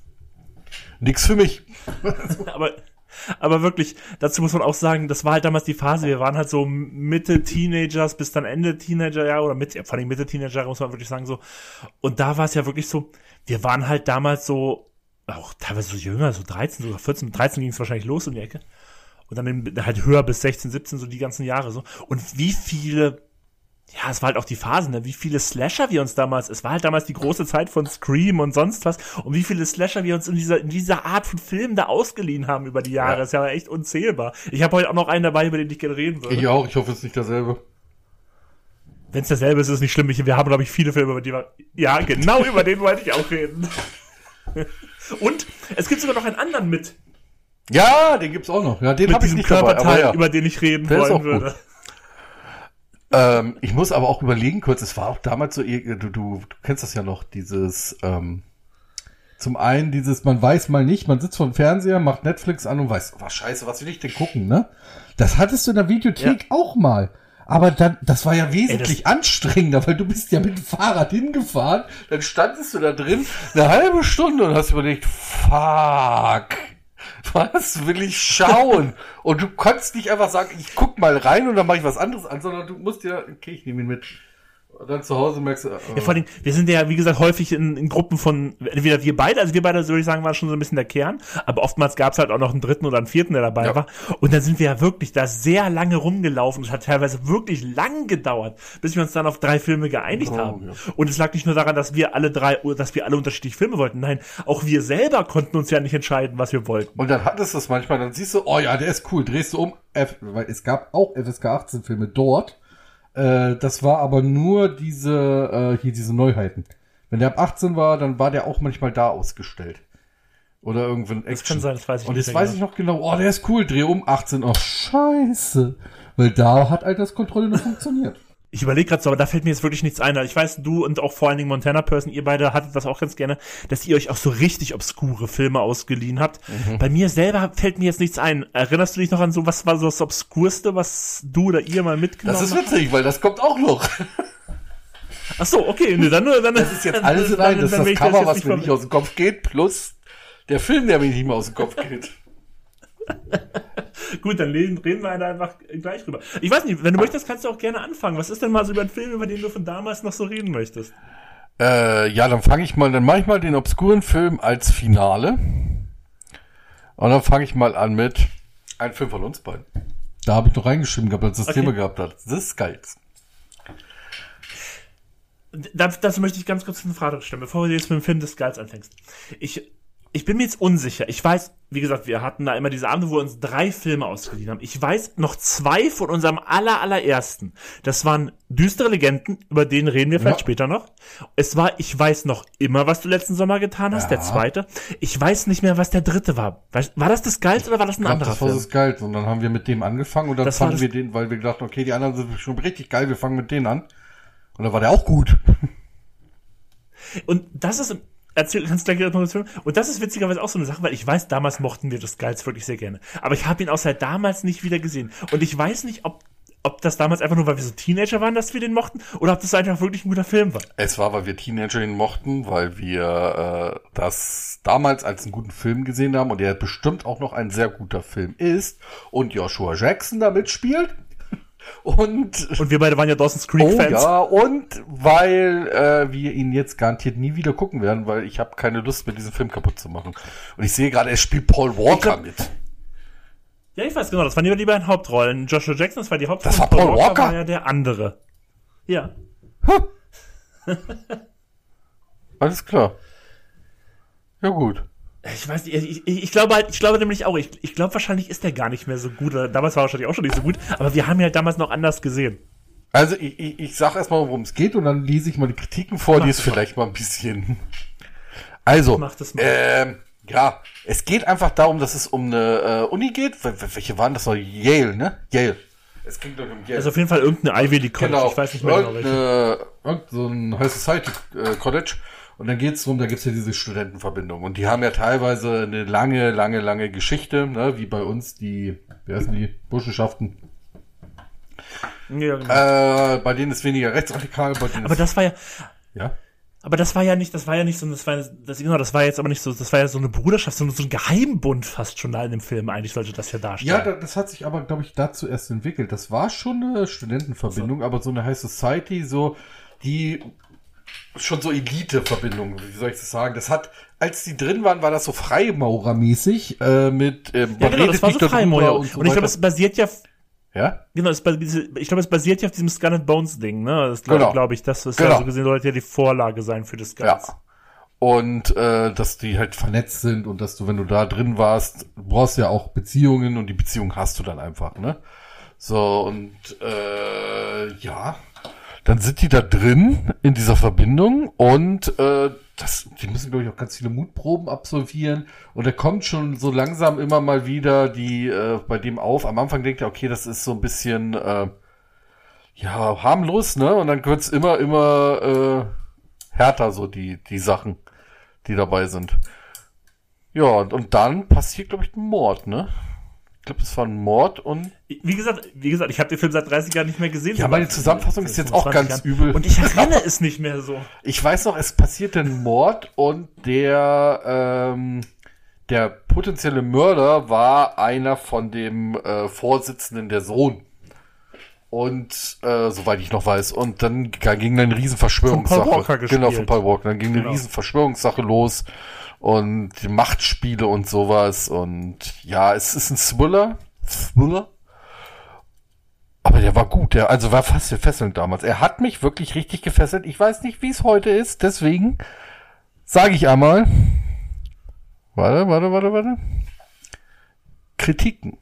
Nix für mich. Aber, aber wirklich, dazu muss man auch sagen, das war halt damals die Phase, wir waren halt so Mitte Teenagers bis dann Ende Teenagerjahre oder mit, vor allem Mitte Teenagerjahre muss man wirklich sagen so. Und da war es ja wirklich so, wir waren halt damals so, auch teilweise so jünger, so dreizehn, sogar vierzehn, mit dreizehn ging es wahrscheinlich los um die Ecke. Und dann halt höher bis sechzehn, siebzehn, so die ganzen Jahre so. Und wie viele, ja, es war halt auch die Phase, ne? Wie viele Slasher wir uns damals, es war halt damals die große Zeit von Scream und sonst was, und wie viele Slasher wir uns in dieser, in dieser Art von Film da ausgeliehen haben über die Jahre, Ja. das ist ja echt unzählbar. Ich habe heute auch noch einen dabei, über den ich gerne reden würde. Ich auch, ich hoffe, es ist nicht derselbe. Wenn es dasselbe ist, ist es nicht schlimm. Wir haben, glaube ich, viele Filme, über die wir, ja, genau über den wollte ich auch reden. Und es gibt sogar noch einen anderen mit, Ja, den gibt's auch noch. Ja, den mit habe ich diesem nicht dabei, Körperteil, aber ja. über den ich reden Der ist auch wollen gut. würde. Ähm, ich muss aber auch überlegen kurz, es war auch damals so, du, du, du kennst das ja noch, dieses, ähm, zum einen dieses, man weiß mal nicht, man sitzt vor dem Fernseher, macht Netflix an und weiß, was scheiße, was will ich denn gucken, ne? Das hattest du in der Videothek auch mal. Aber dann, das war ja wesentlich Ey, anstrengender, weil du bist ja mit dem Fahrrad hingefahren, dann standest du da drin eine halbe Stunde und hast überlegt, fuck, was will ich schauen? Und du konntest nicht einfach sagen, ich guck mal rein und dann mache ich was anderes an, sondern du musst ja, okay, ich nehme ihn mit. Und dann zu Hause merkst du, äh, Ja, vor allem, wir sind ja, wie gesagt, häufig in, in Gruppen von, entweder wir beide, also wir beide, so würde ich sagen, waren schon so ein bisschen der Kern, aber oftmals gab es halt auch noch einen dritten oder einen vierten, der dabei Ja. war. Und dann sind wir ja wirklich da sehr lange rumgelaufen. Es hat teilweise wirklich lang gedauert, bis wir uns dann auf drei Filme geeinigt Oh, haben. ja. Und es lag nicht nur daran, dass wir alle drei, dass wir alle unterschiedliche Filme wollten. Nein, auch wir selber konnten uns ja nicht entscheiden, was wir wollten. und dann hattest du es manchmal, dann siehst du, oh ja, der ist cool, drehst du um, F, weil es gab auch F S K achtzehn Filme dort. Äh, das war aber nur diese, äh, hier diese Neuheiten. Wenn der ab achtzehn war, dann war der auch manchmal da ausgestellt. Oder irgendwann Action. Das kann sein, das weiß ich Und nicht jetzt mehr weiß ich noch genau, oh, der ist cool, dreh um achtzehn, oh, scheiße. Weil da hat Alterskontrolle noch funktioniert. Ich überlege gerade so, aber da fällt mir jetzt wirklich nichts ein. Ich weiß, du und auch vor allen Dingen Montana Person, ihr beide hattet das auch ganz gerne, dass ihr euch auch so richtig obskure Filme ausgeliehen habt. Mhm. Bei mir selber fällt mir jetzt nichts ein. Erinnerst du dich noch an so, was war so das Obskurste, was du oder ihr mal mitgenommen Das ist habt? witzig, weil das kommt auch noch. Ach so, okay, ne, dann nur, dann Das ist jetzt alles in einem. Das ist dann will das ich Cover, jetzt was nicht mir ver- nicht aus dem Kopf geht, plus der Film, der mir nicht mehr aus dem Kopf geht. Gut, dann reden, reden wir da einfach gleich drüber. Ich weiß nicht, wenn du möchtest, kannst du auch gerne anfangen. Was ist denn mal so über einen Film, über den du von damals noch so reden möchtest? Äh, ja, dann fange ich mal, dann mache ich mal den obskuren Film als Finale. Und dann fange ich mal an mit einem Film von uns beiden. Da habe ich noch reingeschrieben gehabt, als das Okay. Thema gehabt hat. The Skulls. Da, dazu möchte ich ganz kurz eine Frage stellen, bevor du jetzt mit dem Film des Skulls anfängst. Ich, ich bin mir jetzt unsicher. Ich weiß, wie gesagt, wir hatten da immer diese Abende, wo wir uns drei Filme ausgeliehen haben. Ich weiß noch zwei von unserem aller, allerersten. Das waren Düstere Legenden, über den reden wir vielleicht Ja. später noch. Es war Ich weiß noch immer, was du letzten Sommer getan hast, Ja. der zweite. Ich weiß nicht mehr, was der dritte war. Weißt- War das des Skulls oder war das ein Ich glaub, anderer das war Film? The Skulls. Und dann haben wir mit dem angefangen und dann Das war fanden das- wir den, weil wir gedacht, okay, die anderen sind schon richtig geil, wir fangen mit denen an. Und dann war der auch gut. Und das ist, erzähl, kannst du gleich noch erzählen? Und das ist witzigerweise auch so eine Sache, weil ich weiß, damals mochten wir das Skulls wirklich sehr gerne. Aber ich habe ihn auch seit damals nicht wieder gesehen. Und ich weiß nicht, ob, ob das damals einfach nur, weil wir so Teenager waren, dass wir den mochten, oder ob das einfach wirklich ein guter Film war. Es war, weil wir Teenager ihn mochten, weil wir äh, das damals als einen guten Film gesehen haben und der bestimmt auch noch ein sehr guter Film ist und Joshua Jackson da mitspielt. Und, Und wir beide waren ja Dawson's Creek-Fans. oh ja, und weil äh, wir ihn jetzt garantiert nie wieder gucken werden, weil ich habe keine Lust mehr, diesen Film kaputt zu machen. Und ich sehe gerade, er spielt Paul Walker glaub, mit. Ja, ich weiß genau, das waren die beiden Hauptrollen. Joshua Jackson, das war die Hauptrolle. Das war Paul, Paul Walker? Walker war ja der andere. Ja. Huh. Alles klar. Ja gut. Ich weiß nicht, ich, ich, ich glaube halt, ich glaube nämlich auch, ich, ich glaube wahrscheinlich ist der gar nicht mehr so gut. Damals war er wahrscheinlich auch schon nicht so gut, aber wir haben ihn halt damals noch anders gesehen. Also ich, ich, ich sag erstmal, worum es geht und dann lese ich mal die Kritiken vor, Mach die ist vielleicht mal ein bisschen. Also, Mach das mal. Ähm, ja, es geht einfach darum, dass es um eine äh, Uni geht. Welche waren das noch? Yale, ne? Yale. Es ging doch um Yale. Also auf jeden Fall irgendeine Ivy League College, genau. Ich weiß nicht mehr genau welche. Irgend so ein High Society äh, College. Und dann geht's drum, da gibt's ja diese Studentenverbindung. Und die haben ja teilweise eine lange, lange, lange Geschichte, ne? Wie bei uns die, wie heißen die, Burschenschaften. Ja, genau. Äh, bei denen ist weniger rechtsradikal. Bei denen aber ist, das war ja... Ja? Aber das war ja nicht, das war ja nicht so, das war, das, genau, das war jetzt aber nicht so, das war ja so eine Bruderschaft, so, so ein Geheimbund fast schon da in dem Film. Eigentlich sollte das ja darstellen. Ja, das hat sich aber, glaube ich, dazu erst entwickelt. Das war schon eine Studentenverbindung, so. Aber so eine High Society, so, die schon so Elite-Verbindung, wie soll ich das sagen? Das hat, als die drin waren, war das so Freimaurermäßig, äh, mit, ähm, ja, genau, das war so Freimaurer. Und, so und ich glaube, es basiert ja, ja? Genau, es, ich glaube, es basiert ja auf diesem Skull and Bones Ding, ne? Das glaube genau. glaub ich, das ist genau. ja so gesehen, sollte ja die Vorlage sein für das Ganze. Ja. Und äh, dass die halt vernetzt sind und dass du, wenn du da drin warst, du brauchst ja auch Beziehungen und die Beziehung hast du dann einfach, ne? So, und äh, ja, dann sind die da drin in dieser Verbindung und äh, das, die müssen, glaube ich, auch ganz viele Mutproben absolvieren. Und da kommt schon so langsam immer mal wieder die äh, bei dem auf. Am Anfang denkt er, okay, das ist so ein bisschen äh, ja harmlos, ne? Und dann wird's immer, immer äh, härter, so die die Sachen, die dabei sind. Ja, und, und dann passiert, glaube ich, ein Mord, ne? Ich glaube, es war ein Mord und... Wie gesagt, wie gesagt, ich habe den Film seit dreißig Jahren nicht mehr gesehen. Ja, meine Zusammenfassung ist jetzt auch ganz Jahren. übel. Und ich erinnere es nicht mehr so. Ich weiß noch, es passierte ein Mord und der ähm, der potenzielle Mörder war einer von dem äh, Vorsitzenden, der Sohn. Und äh, soweit ich noch weiß. Und dann ging eine riesen Verschwörungssache. Von Paul Walker gespielt. Genau, von Paul Walker. Dann ging genau. eine riesen Verschwörungssache los. Und die Machtspiele und sowas. Und ja, es ist ein Thriller. Thriller. Aber der war gut. Der also war fast gefesselt damals. Er hat mich wirklich richtig gefesselt. Ich weiß nicht, wie es heute ist. Deswegen sage ich einmal. Warte, warte, warte, warte. Kritiken.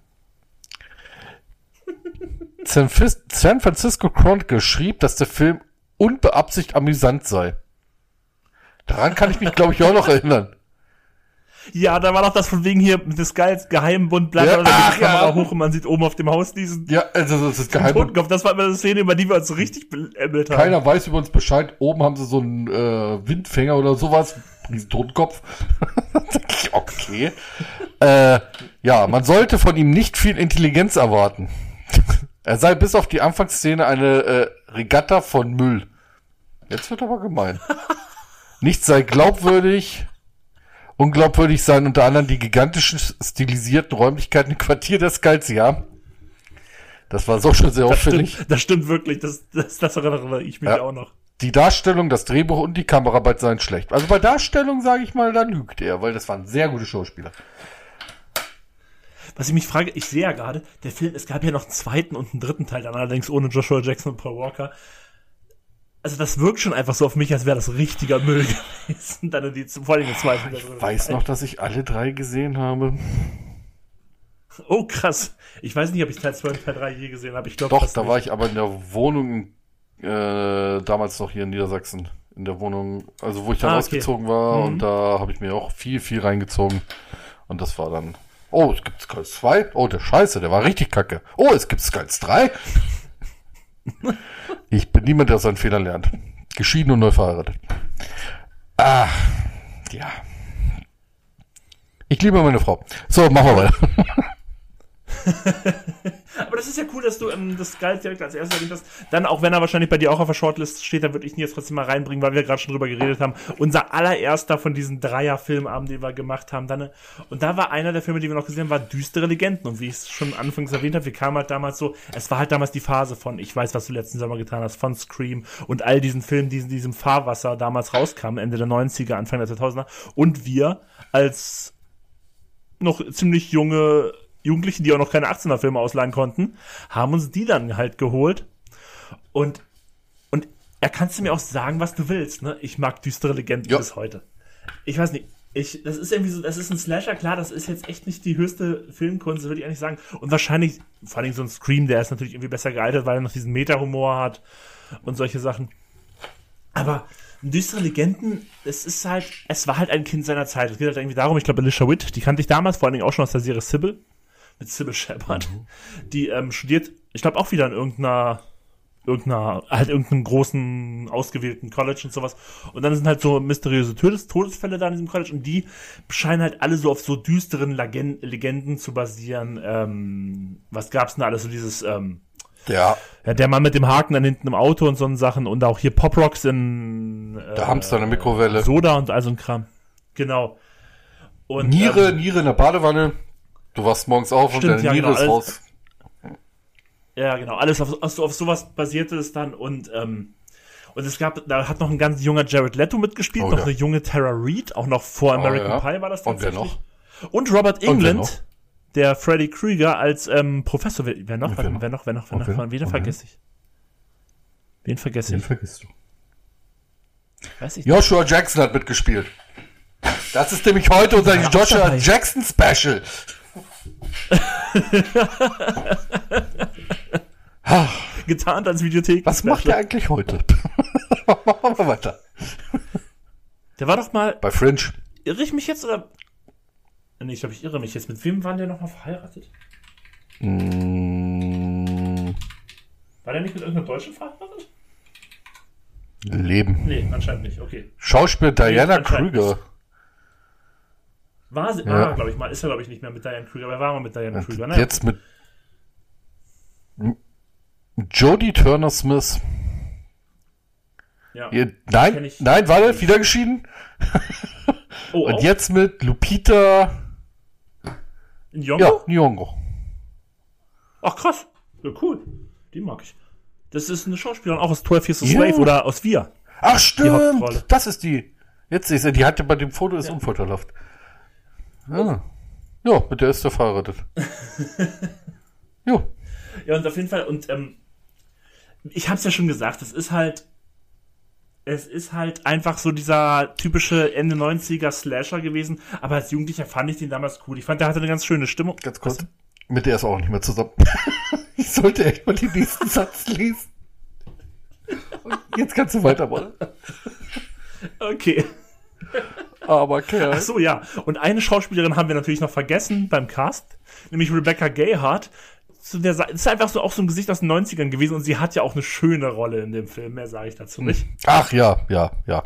San Francisco Chronicle schrieb, dass der Film unbeabsichtigt amüsant sei. Daran kann ich mich, glaube ich, auch noch erinnern. Ja, da war doch das von wegen hier mit des Skulls Geheimbund, bleibt ja, da geht die Kamera ja. hoch und man sieht oben auf dem Haus diesen ja, also das ist Geheimbund. Das war immer eine Szene, über die wir uns so richtig beämmelt haben. Keiner weiß über uns Bescheid. Oben haben sie so einen äh, Windfänger oder sowas. Riesen Totenkopf. Okay. äh, ja, man sollte von ihm nicht viel Intelligenz erwarten. Er sei bis auf die Anfangsszene eine äh, Regatta von Müll. Jetzt wird aber gemein. Nichts sei glaubwürdig. Unglaubwürdig seien unter anderem die gigantischen stilisierten Räumlichkeiten im Quartier der Skulls, ja. Das war so schon sehr das auffällig. Stimmt, das stimmt wirklich, das, das, das erinnere ich mich ja. auch noch. Die Darstellung, das Drehbuch und die Kameraarbeit seien schlecht. Also bei Darstellung, sage ich mal, da lügt er, weil das waren sehr gute Schauspieler. Was ich mich frage, ich sehe ja gerade, der Film, es gab ja noch einen zweiten und einen dritten Teil, dann allerdings ohne Joshua Jackson und Paul Walker. Also das wirkt schon einfach so auf mich, als wäre das richtiger Müll gewesen. Dann die, vor allem die zweiten. Ich weiß noch, dass ich alle drei gesehen habe. Oh, krass. Ich weiß nicht, ob ich Teil zwei und Teil drei je gesehen habe. Ich glaube, Doch, da nicht. war ich aber in der Wohnung, äh, damals noch hier in Niedersachsen. In der Wohnung, also wo ich dann ah, okay. ausgezogen war. Mhm. Und da habe ich mir auch viel, viel reingezogen. Und das war dann... Oh, es gibt Skulls zwei. Oh, der Scheiße, der war richtig kacke. Oh, es gibt Skulls drei. Ich bin niemand, der aus seinen Fehlern lernt. Geschieden und neu verheiratet. Ah, ja. Ich liebe meine Frau. So, machen wir weiter. Aber das ist ja cool, dass du ähm, das Galt direkt als erstes erwähnt hast. Dann, auch wenn er wahrscheinlich bei dir auch auf der Shortlist steht, dann würde ich ihn jetzt trotzdem mal reinbringen, weil wir gerade schon drüber geredet haben. Unser allererster von diesen Dreier-Filmabend, den wir gemacht haben. Dann, und da war einer der Filme, die wir noch gesehen haben, war Düstere Legenden. Und wie ich es schon anfangs erwähnt habe, wir kamen halt damals so, es war halt damals die Phase von Ich weiß, was du letzten Sommer getan hast, von Scream und all diesen Filmen, die in diesem Fahrwasser damals rauskamen, Ende der neunziger, Anfang der zweitausender. Und wir als noch ziemlich junge Jugendlichen, die auch noch keine achtzehner-Filme ausleihen konnten, haben uns die dann halt geholt. Und, und er kannst du mir auch sagen, was du willst, ne? Ich mag Düstere Legenden ja. bis heute. Ich weiß nicht, ich, das ist irgendwie so, das ist ein Slasher, klar, das ist jetzt echt nicht die höchste Filmkunst, würde ich eigentlich sagen. Und wahrscheinlich, vor allem so ein Scream, der ist natürlich irgendwie besser gealtert, weil er noch diesen Meta-Humor hat und solche Sachen. Aber Düstere Legenden, es ist halt, es war halt ein Kind seiner Zeit. Es geht halt irgendwie darum, ich glaube, Alicia Witt, die kannte ich damals vor allen Dingen auch schon aus der Serie Sybil, mit Sybil Shepherd, mhm. die ähm, studiert, ich glaube auch wieder in irgendeiner, irgendeiner, halt irgendeinem großen, ausgewählten College und sowas. Und dann sind halt so mysteriöse Todes- Todesfälle da in diesem College und die scheinen halt alle so auf so düsteren Legenden, Legenden zu basieren. Ähm, was gab's denn da alles? So dieses, ähm, Ja. Ja, der Mann mit dem Haken dann hinten im Auto und so Sachen und auch hier Pop Rocks in äh, Der Hamster in der Mikrowelle. Soda und all so ein Kram. Genau. Und, Niere, ähm, Niere in der Badewanne. Du wachst morgens auf stimmt, und deine ja, Niere genau, ist alles, raus. Ja, genau. Alles auf, auf, auf sowas basierte es dann und ähm, und es gab, da hat noch ein ganz junger Jared Leto mitgespielt, Oh, noch ja. eine junge Tara Reid, auch noch vor American Oh, ja. Pie war das Und wer tatsächlich. noch? Und Robert Und wer Englund, noch? der Freddy Krüger als ähm, Professor. Wer, wer noch? Und Wer, wer noch? wer noch? Wer noch? Wer Und noch? wer? Wer noch? Wen Und vergesse ich? Wen vergesse Den ich? vergisst du. Weiß ich nicht. Joshua Jackson hat mitgespielt. Das ist nämlich heute unser Ja, auch Joshua dabei. Jackson Special. Getarnt als Videothek. Was macht er eigentlich heute? Machen wir weiter. Der war doch mal, Bei Fringe. irre ich mich jetzt oder? Nee, ich glaube, ich irre mich jetzt. Mit wem waren der noch mal verheiratet? Mm, War der nicht mit irgendeiner Deutschen verheiratet? Leben. Nee, anscheinend nicht. Okay. Schauspiel Diana anscheinend Krüger. War sie? Ja. Ah, glaube ich mal. Ist er, glaube ich, nicht mehr mit Diane Krüger. Aber er war mal mit Diane Krüger. Naja. Jetzt mit Jodie Turner Smith. Ja. Ihr, Kenn nein, ich. nein, warte, wieder geschieden. Oh, Und auch? jetzt mit Lupita In Yongo? ja, Nyong'o. Ach, krass. Ja, cool. Die mag ich. Das ist eine Schauspielerin auch aus zwölf Years a Ja. Slave oder aus Wir. Ach Hauptrolle. stimmt, das ist die. Jetzt sehe ich sie, die hatte bei dem Foto ist Ja. unvorteilhaft. Ah. Ja, mit der ist er verheiratet. Jo. Ja, und auf jeden Fall, und ähm, ich hab's ja schon gesagt, es ist halt, es ist halt einfach so dieser typische Ende neunziger Slasher gewesen, aber als Jugendlicher fand ich den damals cool. Ich fand, der hatte eine ganz schöne Stimmung. Ganz kurz. Mit der ist auch nicht mehr zusammen. Ich sollte echt mal den nächsten Satz lesen. Und jetzt kannst du weitermachen. Okay. Aber Kerl. Ach so, ja. Und eine Schauspielerin haben wir natürlich noch vergessen beim Cast, nämlich Rebecca Gayheart. Zu der Sa- ist einfach so auch so ein Gesicht aus den neunzigern gewesen und sie hat ja auch eine schöne Rolle in dem Film, mehr sage ich dazu nicht. Ach ja, ja, ja.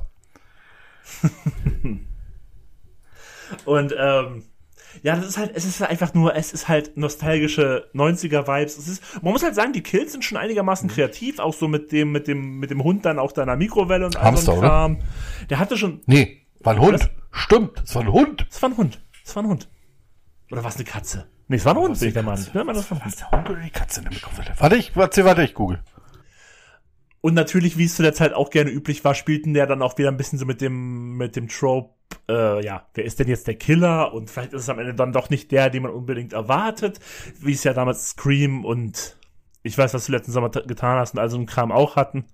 Und ähm, ja, das ist halt, es ist halt einfach nur, es ist halt nostalgische neunziger-Vibes. Es ist, man muss halt sagen, die Kills sind schon einigermaßen kreativ, auch so mit dem, mit dem, mit dem Hund dann auch da in der Mikrowelle und all Hamster, so ein Kram. Der hatte schon, Nee, war ein Hund. Was? Stimmt, es war ein Hund. es war ein Hund, es war ein Hund. Oder war es eine Katze? Nee, es war ein Hund, bin ich der Meinung. Ich bin der Meinung, es war ein Was Hund. der Hund oder die Katze in der Mikrowelle? Warte, ich, warte, warte, ich google. Und natürlich, wie es zu der Zeit auch gerne üblich war, spielten der dann auch wieder ein bisschen so mit dem, mit dem Trope, äh, ja, wer ist denn jetzt der Killer? Und vielleicht ist es am Ende dann doch nicht der, den man unbedingt erwartet, wie es ja damals Scream und ich weiß, was du letzten Sommer t- getan hast und all so ein Kram auch hatten.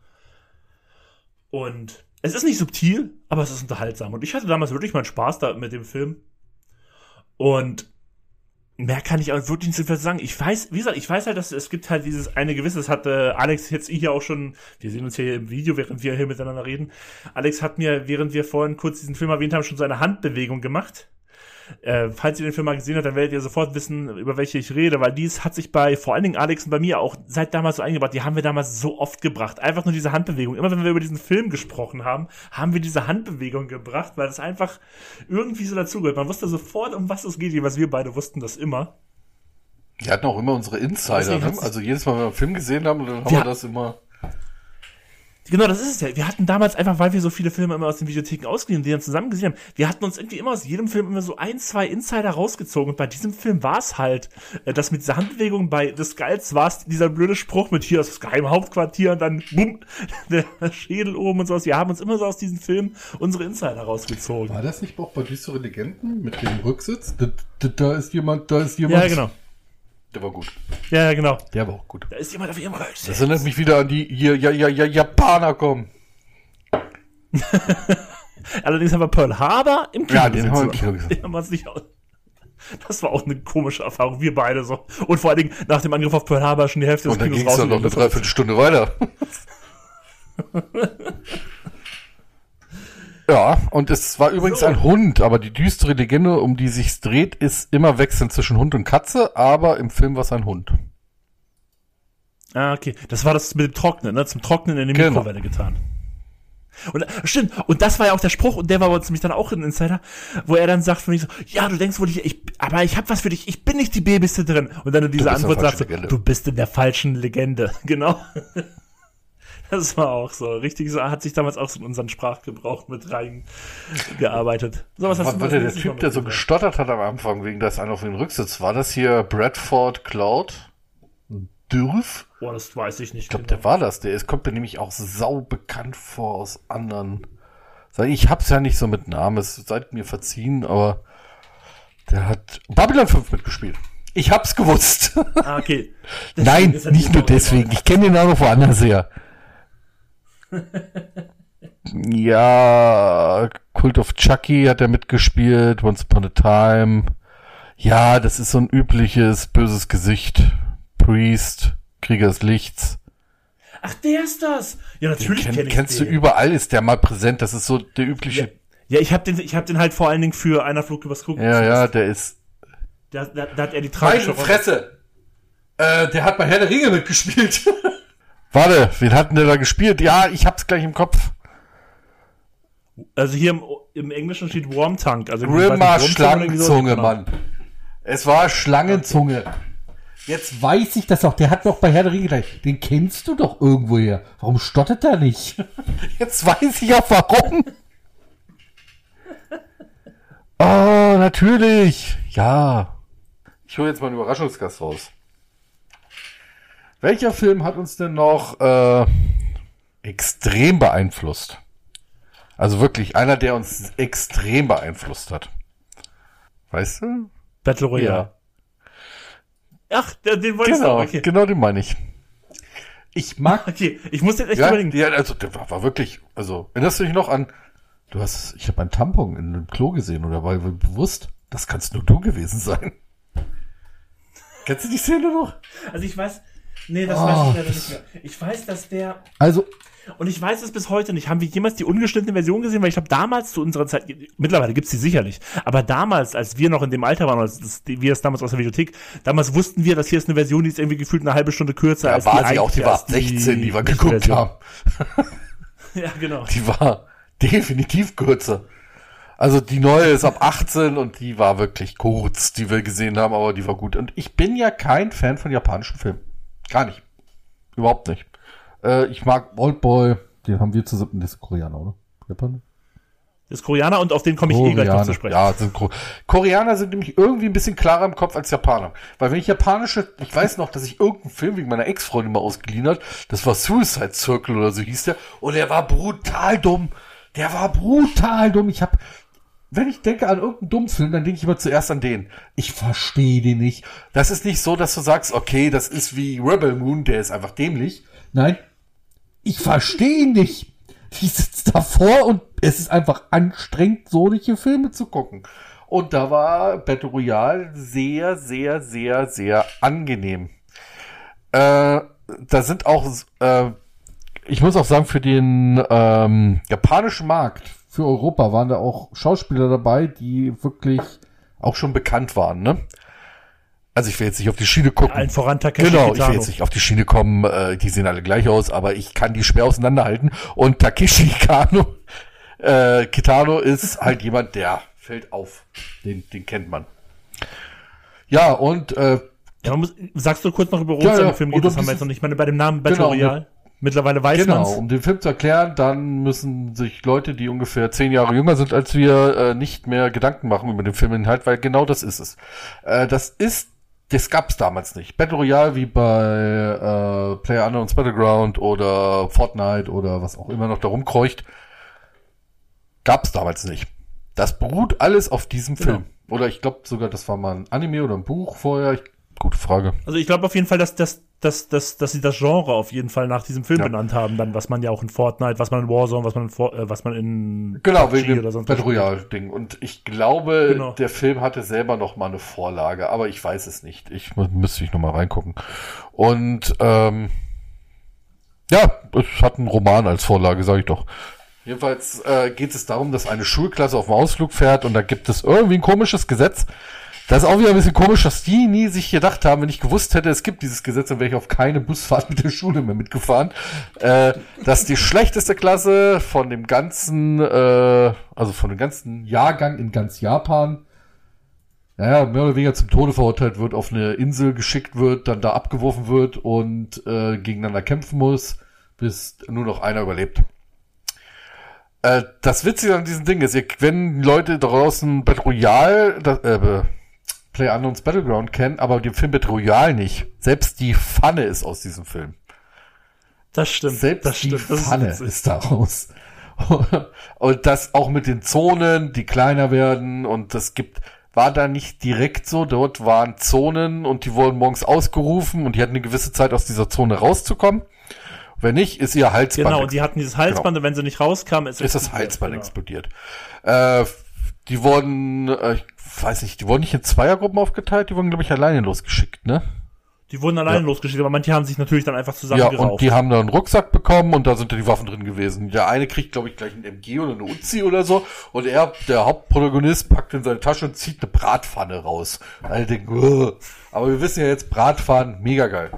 Und es ist nicht subtil, aber es ist unterhaltsam. Und ich hatte damals wirklich meinen Spaß da mit dem Film. Und mehr kann ich auch wirklich nicht so viel sagen. Ich weiß, wie gesagt, ich weiß halt, dass es gibt halt dieses eine gewisse, das hat äh, Alex jetzt hier auch schon, wir sehen uns hier im Video, während wir hier miteinander reden. Alex hat mir, während wir vorhin kurz diesen Film erwähnt haben, schon so eine Handbewegung gemacht. Äh, falls ihr den Film mal gesehen habt, dann werdet ihr sofort wissen, über welche ich rede, weil dies hat sich bei, vor allen Dingen Alex und bei mir auch seit damals so eingebracht. Die haben wir damals so oft gebracht. Einfach nur diese Handbewegung. Immer wenn wir über diesen Film gesprochen haben, haben wir diese Handbewegung gebracht, weil das einfach irgendwie so dazugehört. Man wusste sofort, um was es geht, was wir beide wussten das immer. Wir hatten auch immer unsere Insider, ne? Also jedes Mal, wenn wir einen Film gesehen haben, dann haben wir das immer... Genau, das ist es ja. Wir hatten damals einfach, weil wir so viele Filme immer aus den Videotheken ausgeliehen und die dann zusammen gesehen haben, wir hatten uns irgendwie immer aus jedem Film immer so ein, zwei Insider rausgezogen. Und bei diesem Film war es halt, äh, das mit dieser Handbewegung bei The Skulls war es dieser blöde Spruch mit hier aus das geheime Hauptquartier und dann bumm, der Schädel oben und sowas. Wir haben uns immer so aus diesen Filmen unsere Insider rausgezogen. War das nicht auch bei Düstere Legenden mit dem Rücksitz? Da, da, da ist jemand, da ist jemand. Ja, genau. Der war gut. Ja, genau. Der war auch gut. Da ist jemand auf ihrem Rücksitz. Das erinnert mich wieder an die hier, ja, ja, ja, Japaner kommen. Allerdings haben wir Pearl Harbor im Kino Ja, den gesehen. haben wir im Kino gesehen. Den haben wir uns nicht aus. Das war auch eine komische Erfahrung, wir beide so. Und vor allen Dingen nach dem Angriff auf Pearl Harbor schon die Hälfte des Und dann Kinos ging es dann noch eine Dreiviertelstunde weiter. Ja, und es war übrigens So. ein Hund, aber die düstere Legende, um die sich's dreht, ist immer wechselnd zwischen Hund und Katze, aber im Film war es ein Hund. Ah, okay. Das war das mit dem Trocknen, ne? Zum Trocknen in die Genau. Mikrowelle getan. Und stimmt, und das war ja auch der Spruch, und der war bei uns nämlich dann auch ein Insider, wo er dann sagt für mich so, ja, du denkst wohl, ich, ich aber ich hab was für dich, ich bin nicht die Babyste drin. Und dann diese bist Antwort eine sagt so, falsche Legende. du bist in der falschen Legende. Genau. Das war auch so. Richtig, so hat sich damals auch so in unseren Sprachgebrauch mit reingearbeitet. So, was hast War, du war noch der, der nächstes Typ, Mal der so mitgebracht? gestottert hat am Anfang, wegen dass einer auf dem Rücksitz war? Das hier Bradford Cloud? Dürf? Boah, das weiß ich nicht. Ich glaube, genau. der war das. Der ist, kommt mir nämlich auch sau bekannt vor aus anderen. Sag ich, ich hab's ja nicht so mit Namen, es seid mir verziehen, aber der hat Babylon fünf mitgespielt. Ich hab's gewusst. Ah, okay. Deswegen Nein, ist er nicht nur so deswegen. Ich kenne den auch noch woanders her. Ja, Cult of Chucky hat er mitgespielt, Once Upon a Time. Ja, das ist so ein übliches böses Gesicht. Priest, Krieger des Lichts. Ach, der ist das. Ja, natürlich Kenn, kenn ich kennst den. du überall, ist der mal präsent. Das ist so der Ja, übliche. ja, ich hab den, ich hab den halt vor allen Dingen für Einer Flug übers Kuckucksnest. Ja, ja, der ist. Da, da, da hat er die Meine tragische Rolle. Fresse! Äh, der hat bei Herr der Ringe mitgespielt. Warte, wen hat denn der da gespielt? Ja, ich hab's gleich im Kopf. Also hier im, im Englischen steht Wormtongue. Also ich weiß nicht, Grimmer Wurmzunge oder irgendwie so. Schlangenzunge, Genau. Mann. Es war Schlangenzunge. Jetzt weiß ich das auch. Der hat doch bei Herr der Ringe gleich. Den kennst du doch irgendwoher. Warum stottert er nicht? Jetzt weiß ich auch warum. Oh, natürlich. Ja. Ich hole jetzt mal einen Überraschungsgast raus. Welcher Film hat uns denn noch äh, extrem beeinflusst? Also wirklich einer, der uns extrem beeinflusst hat. Weißt du? Battle Royale. Ach, der, den wolltest Genau, du. Okay. genau den meine ich. Ich mag. Okay, ich muss jetzt echt Ja, überlegen. ja, also der war, war wirklich, also erinnerst du dich noch an, du hast, ich habe einen Tampon in einem Klo gesehen oder war mir bewusst, das kannst nur du gewesen sein. Kennst du die Szene noch? Also ich weiß, nee, das Oh, weiß ich leider das- nicht mehr. Ich weiß, dass der, Also, und ich weiß es bis heute nicht, haben wir jemals die ungeschnittene Version gesehen? Weil ich glaube, damals zu unserer Zeit, mittlerweile gibt's die sicherlich, aber damals, als wir noch in dem Alter waren, als das, die, wir es damals aus der Videothek, damals wussten wir, dass hier ist eine Version, die ist irgendwie gefühlt eine halbe Stunde kürzer da als war die sie auch, die war ab eigentlich sechzehn, die wir echte geguckt Version. haben. Ja, genau. Die war definitiv kürzer. Also die neue ist ab achtzehn und die war wirklich kurz, die wir gesehen haben, aber die war gut. Und ich bin ja kein Fan von japanischen Filmen. Gar nicht. Überhaupt nicht. Äh, ich mag Oldboy, den haben wir zusammen, das ist Koreaner, oder? Japaner? Das ist Koreaner und auf den komme ich eh gleich noch zu sprechen. Ja, sind Ko Koreaner sind nämlich irgendwie ein bisschen klarer im Kopf als Japaner. Weil wenn ich japanische, ich weiß noch, dass ich irgendeinen Film wegen meiner Ex-Freundin mal ausgeliehen hat, das war Suicide Circle oder so hieß der, und der war brutal dumm. Der war brutal dumm. Ich hab, wenn ich denke an irgendeinen dummen Film, dann denke ich immer zuerst an den. Ich verstehe den nicht. Das ist nicht so, dass du sagst, okay, das ist wie Rebel Moon, der ist einfach dämlich. Nein, ich verstehe ihn nicht. Ich sitze davor und es ist einfach anstrengend, solche Filme zu gucken. Und da war Battle Royale sehr, sehr, sehr, sehr angenehm. Äh, da sind auch, äh, ich muss auch sagen, für den ähm, japanischen Markt, für Europa, waren da auch Schauspieler dabei, die wirklich auch schon bekannt waren, ne? Also ich will jetzt nicht auf die Schiene gucken. Allen voran Takeshi Genau, ich Kitano. will jetzt nicht auf die Schiene kommen, äh, die sehen alle gleich aus, aber ich kann die schwer auseinanderhalten. Und Takeshi Kitano, äh, Kitano ist halt jemand, der fällt auf. Den, den kennt man. Ja, und äh, Ja, man muss, sagst du kurz noch über Ja, Rot, ja. ja, Film geht, Und das um haben wir dieses- jetzt noch nicht. Ich meine, bei dem Namen Battle Genau, Royale, mittlerweile weiß Genau, man's. um den Film zu erklären, dann müssen sich Leute, die ungefähr zehn Jahre jünger sind als wir, äh, nicht mehr Gedanken machen über den Filminhalt, weil genau das ist es. Äh, das ist, das gab's damals nicht. Battle Royale wie bei äh, PlayerUnknown's Battleground oder Fortnite oder was auch immer noch da rumkreucht, gab's damals nicht. Das beruht alles auf diesem Genau. Film. Oder ich glaube sogar, das war mal ein Anime oder ein Buch vorher. Ich, gute Frage. Also ich glaube auf jeden Fall, dass, dass, dass, dass, dass sie das Genre auf jeden Fall nach diesem Film Ja. benannt haben, dann was man ja auch in Fortnite, was man in Warzone, was man in, For- äh, was man in Genau, P U B G wegen oder dem sonst Battle was spielt. Royale-Ding. Und ich glaube, Genau. der Film hatte selber noch mal eine Vorlage, aber ich weiß es nicht. Ich mu- müsste ich noch mal reingucken. Und ähm, ja, es hat einen Roman als Vorlage, sage ich doch. Jedenfalls äh, geht es darum, dass eine Schulklasse auf einen Ausflug fährt und da gibt es irgendwie ein komisches Gesetz. Das ist auch wieder ein bisschen komisch, dass die nie sich gedacht haben, wenn ich gewusst hätte, es gibt dieses Gesetz, dann wäre ich auf keine Busfahrt mit der Schule mehr mitgefahren. Äh, dass die schlechteste Klasse von dem ganzen, äh, also von dem ganzen Jahrgang in ganz Japan, naja, mehr oder weniger zum Tode verurteilt wird, auf eine Insel geschickt wird, dann da abgeworfen wird und äh, gegeneinander kämpfen muss, bis nur noch einer überlebt. Äh, das Witzige an diesem Ding ist, ihr, wenn Leute draußen Battle Royale, das, äh, PlayerUnknown's Battleground kennen, aber den Film Battle Royale nicht. Selbst die Pfanne ist aus diesem Film. Das stimmt. Selbst das die stimmt. Das Pfanne ist ist, witzig. daraus. Und das auch mit den Zonen, die kleiner werden und das gibt, war da nicht direkt so. Dort waren Zonen und die wurden morgens ausgerufen und die hatten eine gewisse Zeit aus dieser Zone rauszukommen. Wenn nicht, ist ihr Halsband. Genau, und die hatten dieses Halsband und wenn sie nicht rauskamen, ist, ist das Halsband explodiert. Äh, die wurden, äh, ich weiß nicht, die wurden nicht in Zweiergruppen aufgeteilt, die wurden, glaube ich, alleine losgeschickt, ne? Die wurden alleine Ja. losgeschickt, aber manche haben sich natürlich dann einfach Ja, zusammengerauft. und die haben dann einen Rucksack bekommen und da sind dann die Waffen drin gewesen. Der eine kriegt, glaube ich, gleich ein M G oder eine Uzi oder so und er, der Hauptprotagonist, packt in seine Tasche und zieht eine Bratpfanne raus. Alle denken, "Ugh." Aber wir wissen ja jetzt, Bratpfannen, mega geil.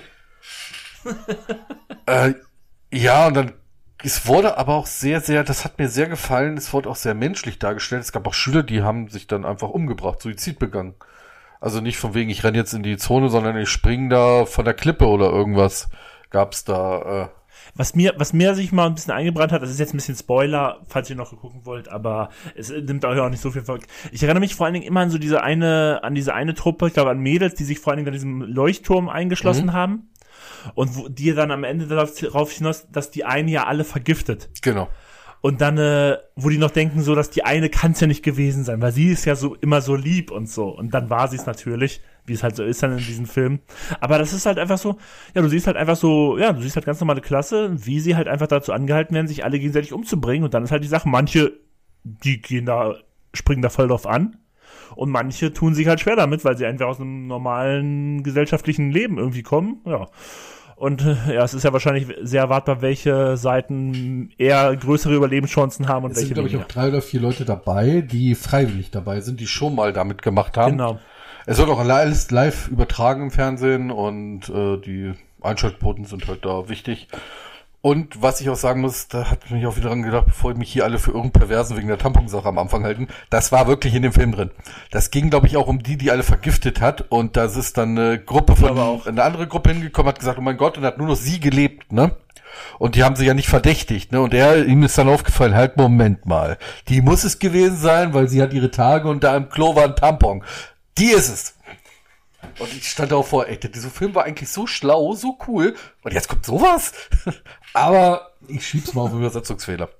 äh, ja, und dann, es wurde aber auch sehr, sehr, das hat mir sehr gefallen, es wurde auch sehr menschlich dargestellt. Es gab auch Schüler, die haben sich dann einfach umgebracht, Suizid begangen. Also nicht von wegen, ich renne jetzt in die Zone, sondern ich spring da von der Klippe oder irgendwas. Gab's da, äh, Was mir, was mir sich mal ein bisschen eingebrannt hat, das ist jetzt ein bisschen Spoiler, falls ihr noch gucken wollt, aber es nimmt euch auch nicht so viel vor. Ich erinnere mich vor allen Dingen immer an so diese eine, an diese eine Truppe, ich glaube an Mädels, die sich vor allen Dingen an diesem Leuchtturm eingeschlossen Mhm. haben. Und wo, die dann am Ende darauf hinaus, dass die eine ja alle vergiftet. genau. Und dann, äh, wo die noch denken, so, dass die eine kann's ja nicht gewesen sein, weil sie ist ja so immer so lieb und so. Und dann war sie es natürlich, wie es halt so ist dann in diesem Film. Aber das ist halt einfach so, ja, du siehst halt einfach so, ja, du siehst halt ganz normale Klasse, wie sie halt einfach dazu angehalten werden, sich alle gegenseitig umzubringen. Und dann ist halt die Sache, manche, die gehen da, springen da voll drauf an. Und manche tun sich halt schwer damit, weil sie einfach aus einem normalen gesellschaftlichen Leben irgendwie kommen. Ja. Und äh, ja, es ist ja wahrscheinlich sehr erwartbar, welche Seiten eher größere Überlebenschancen haben und Es welche sind, glaube ich, weniger. auch drei oder vier Leute dabei, die freiwillig dabei sind, die schon mal damit gemacht haben. Genau. Es wird auch alles live übertragen im Fernsehen und äh, die Einschaltquoten sind halt da wichtig. Und was ich auch sagen muss, da hat mich auch wieder dran gedacht, bevor mich hier alle für irgendeinen Perversen wegen der Tamponsache am Anfang halten, das war wirklich in dem Film drin. Das ging, glaube ich, auch um die, die alle vergiftet hat und da ist dann eine Gruppe von, Aber auch. eine andere Gruppe hingekommen, hat gesagt, oh mein Gott, und hat nur noch sie gelebt, ne? Und die haben sie ja nicht verdächtigt, ne? Und er, ihm ist dann aufgefallen, halt, Moment mal, die muss es gewesen sein, weil sie hat ihre Tage und da im Klo war ein Tampon. Die ist es. Und ich stand auch vor, ey, dieser Film war eigentlich so schlau, so cool. Und jetzt kommt sowas. Aber ich schieb's mal auf Übersetzungsfehler.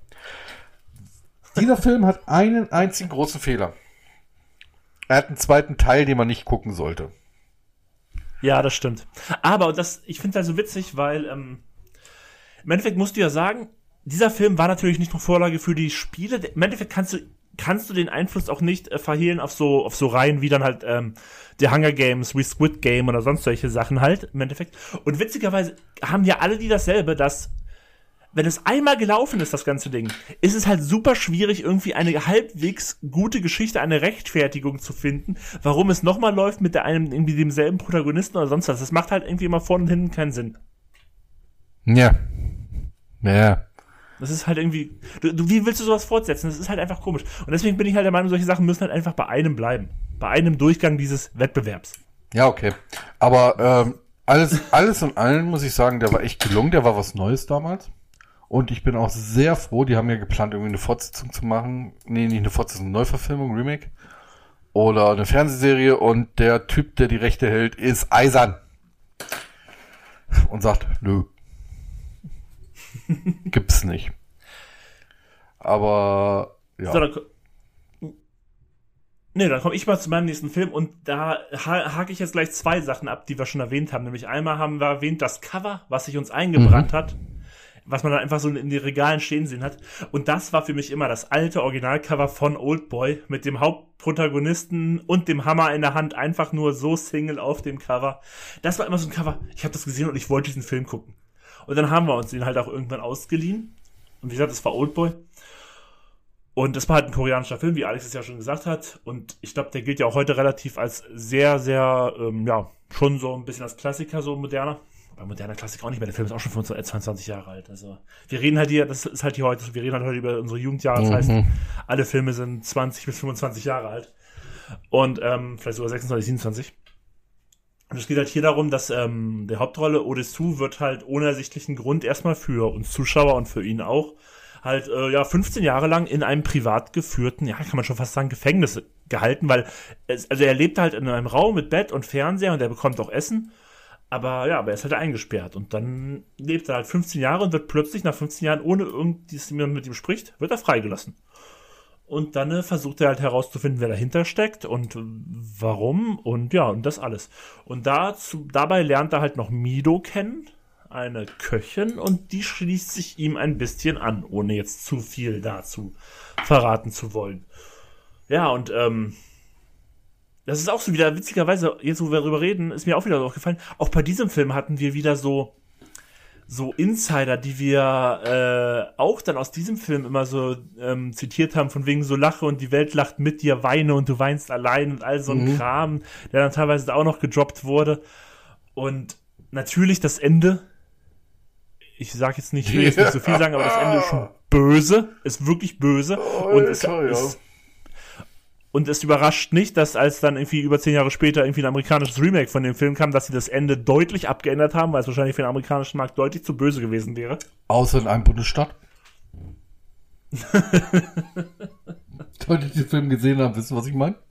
Dieser Film hat einen einzigen großen Fehler. Er hat einen zweiten Teil, den man nicht gucken sollte. Ja, das stimmt. Aber, und das, ich finde das so witzig, weil, ähm, im Endeffekt musst du ja sagen, dieser Film war natürlich nicht nur Vorlage für die Spiele. Im Endeffekt kannst du, kannst du den Einfluss auch nicht äh, verhehlen auf so, auf so Reihen wie dann halt, ähm, die Hunger Games, wie Squid Game oder sonst solche Sachen halt, im Endeffekt. Und witzigerweise haben ja alle die dasselbe, dass, wenn es einmal gelaufen ist, das ganze Ding, ist es halt super schwierig, irgendwie eine halbwegs gute Geschichte, eine Rechtfertigung zu finden, warum es nochmal läuft mit der einem, irgendwie demselben Protagonisten oder sonst was. Das macht halt irgendwie immer vorne und hinten keinen Sinn. Ja. Ja. Das ist halt irgendwie, du, du, wie willst du sowas fortsetzen? Das ist halt einfach komisch. Und deswegen bin ich halt der Meinung, solche Sachen müssen halt einfach bei einem bleiben. Bei einem Durchgang dieses Wettbewerbs. Ja, okay. Aber ähm, alles, alles in allem muss ich sagen, der war echt gelungen, der war was Neues damals. Und ich bin auch sehr froh, die haben ja geplant, irgendwie eine Fortsetzung zu machen. Nee, nicht eine Fortsetzung, eine Neuverfilmung, Remake. Oder eine Fernsehserie. Und der Typ, der die Rechte hält, ist eisern. Und sagt, nö. Gibt's nicht. Aber, ja. So, dann, nee, dann komme ich mal zu meinem nächsten Film und da ha- hake ich jetzt gleich zwei Sachen ab, die wir schon erwähnt haben. Nämlich einmal haben wir erwähnt das Cover, was sich uns eingebrannt mhm. hat, was man dann einfach so in den Regalen stehen sehen hat. Und das war für mich immer das alte Originalcover von Oldboy mit dem Hauptprotagonisten und dem Hammer in der Hand, einfach nur so Single auf dem Cover. Das war immer so ein Cover, ich habe das gesehen und ich wollte diesen Film gucken. Und dann haben wir uns den halt auch irgendwann ausgeliehen. Und wie gesagt, das war Oldboy. Und das war halt ein koreanischer Film, wie Alex es ja schon gesagt hat. Und ich glaube, der gilt ja auch heute relativ als sehr, sehr, ähm, ja, schon so ein bisschen als Klassiker, so moderner. Aber moderner Klassiker auch nicht mehr. Der Film ist auch schon zweiundzwanzig Jahre alt. Also wir reden halt hier, das ist halt hier heute, wir reden halt heute über unsere Jugendjahre. Das heißt, alle Filme sind zwanzig bis fünfundzwanzig Jahre alt. Und ähm, vielleicht sogar sechsundzwanzig, siebenundzwanzig. Und es geht halt hier darum, dass ähm, der Hauptrolle Oh-Dae-Soo wird halt ohne ersichtlichen Grund erstmal für uns Zuschauer und für ihn auch halt, äh, ja, fünfzehn Jahre lang in einem privat geführten, ja, kann man schon fast sagen, Gefängnis gehalten, weil, es, also er lebt halt in einem Raum mit Bett und Fernseher und er bekommt auch Essen, aber ja, aber er ist halt eingesperrt und dann lebt er halt fünfzehn Jahre und wird plötzlich nach fünfzehn Jahren, ohne irgendjemand mit ihm spricht, wird er freigelassen. Und dann äh, versucht er halt herauszufinden, wer dahinter steckt und äh, warum und ja, und das alles. Und dazu, dabei lernt er halt noch Mido kennen, eine Köchin, und die schließt sich ihm ein bisschen an, ohne jetzt zu viel dazu verraten zu wollen. Ja, und ähm, das ist auch so wieder, witzigerweise, jetzt wo wir darüber reden, ist mir auch wieder aufgefallen, auch bei diesem Film hatten wir wieder so so Insider, die wir äh, auch dann aus diesem Film immer so ähm, zitiert haben, von wegen so lache und die Welt lacht mit dir, weine und du weinst allein und all so ein mhm. Kram, der dann teilweise auch noch gedroppt wurde. Und natürlich das Ende, ich sag jetzt nicht, ich will jetzt nicht so viel sagen, aber das Ende ist schon böse, ist wirklich böse. Oh, und es toll, ist, ja. Und es überrascht nicht, dass als dann irgendwie über zehn Jahre später irgendwie ein amerikanisches Remake von dem Film kam, dass sie das Ende deutlich abgeändert haben, weil es wahrscheinlich für den amerikanischen Markt deutlich zu böse gewesen wäre. Außer in einem Bundesstaat. Leute, die den Film gesehen haben, wissen, was ich meine?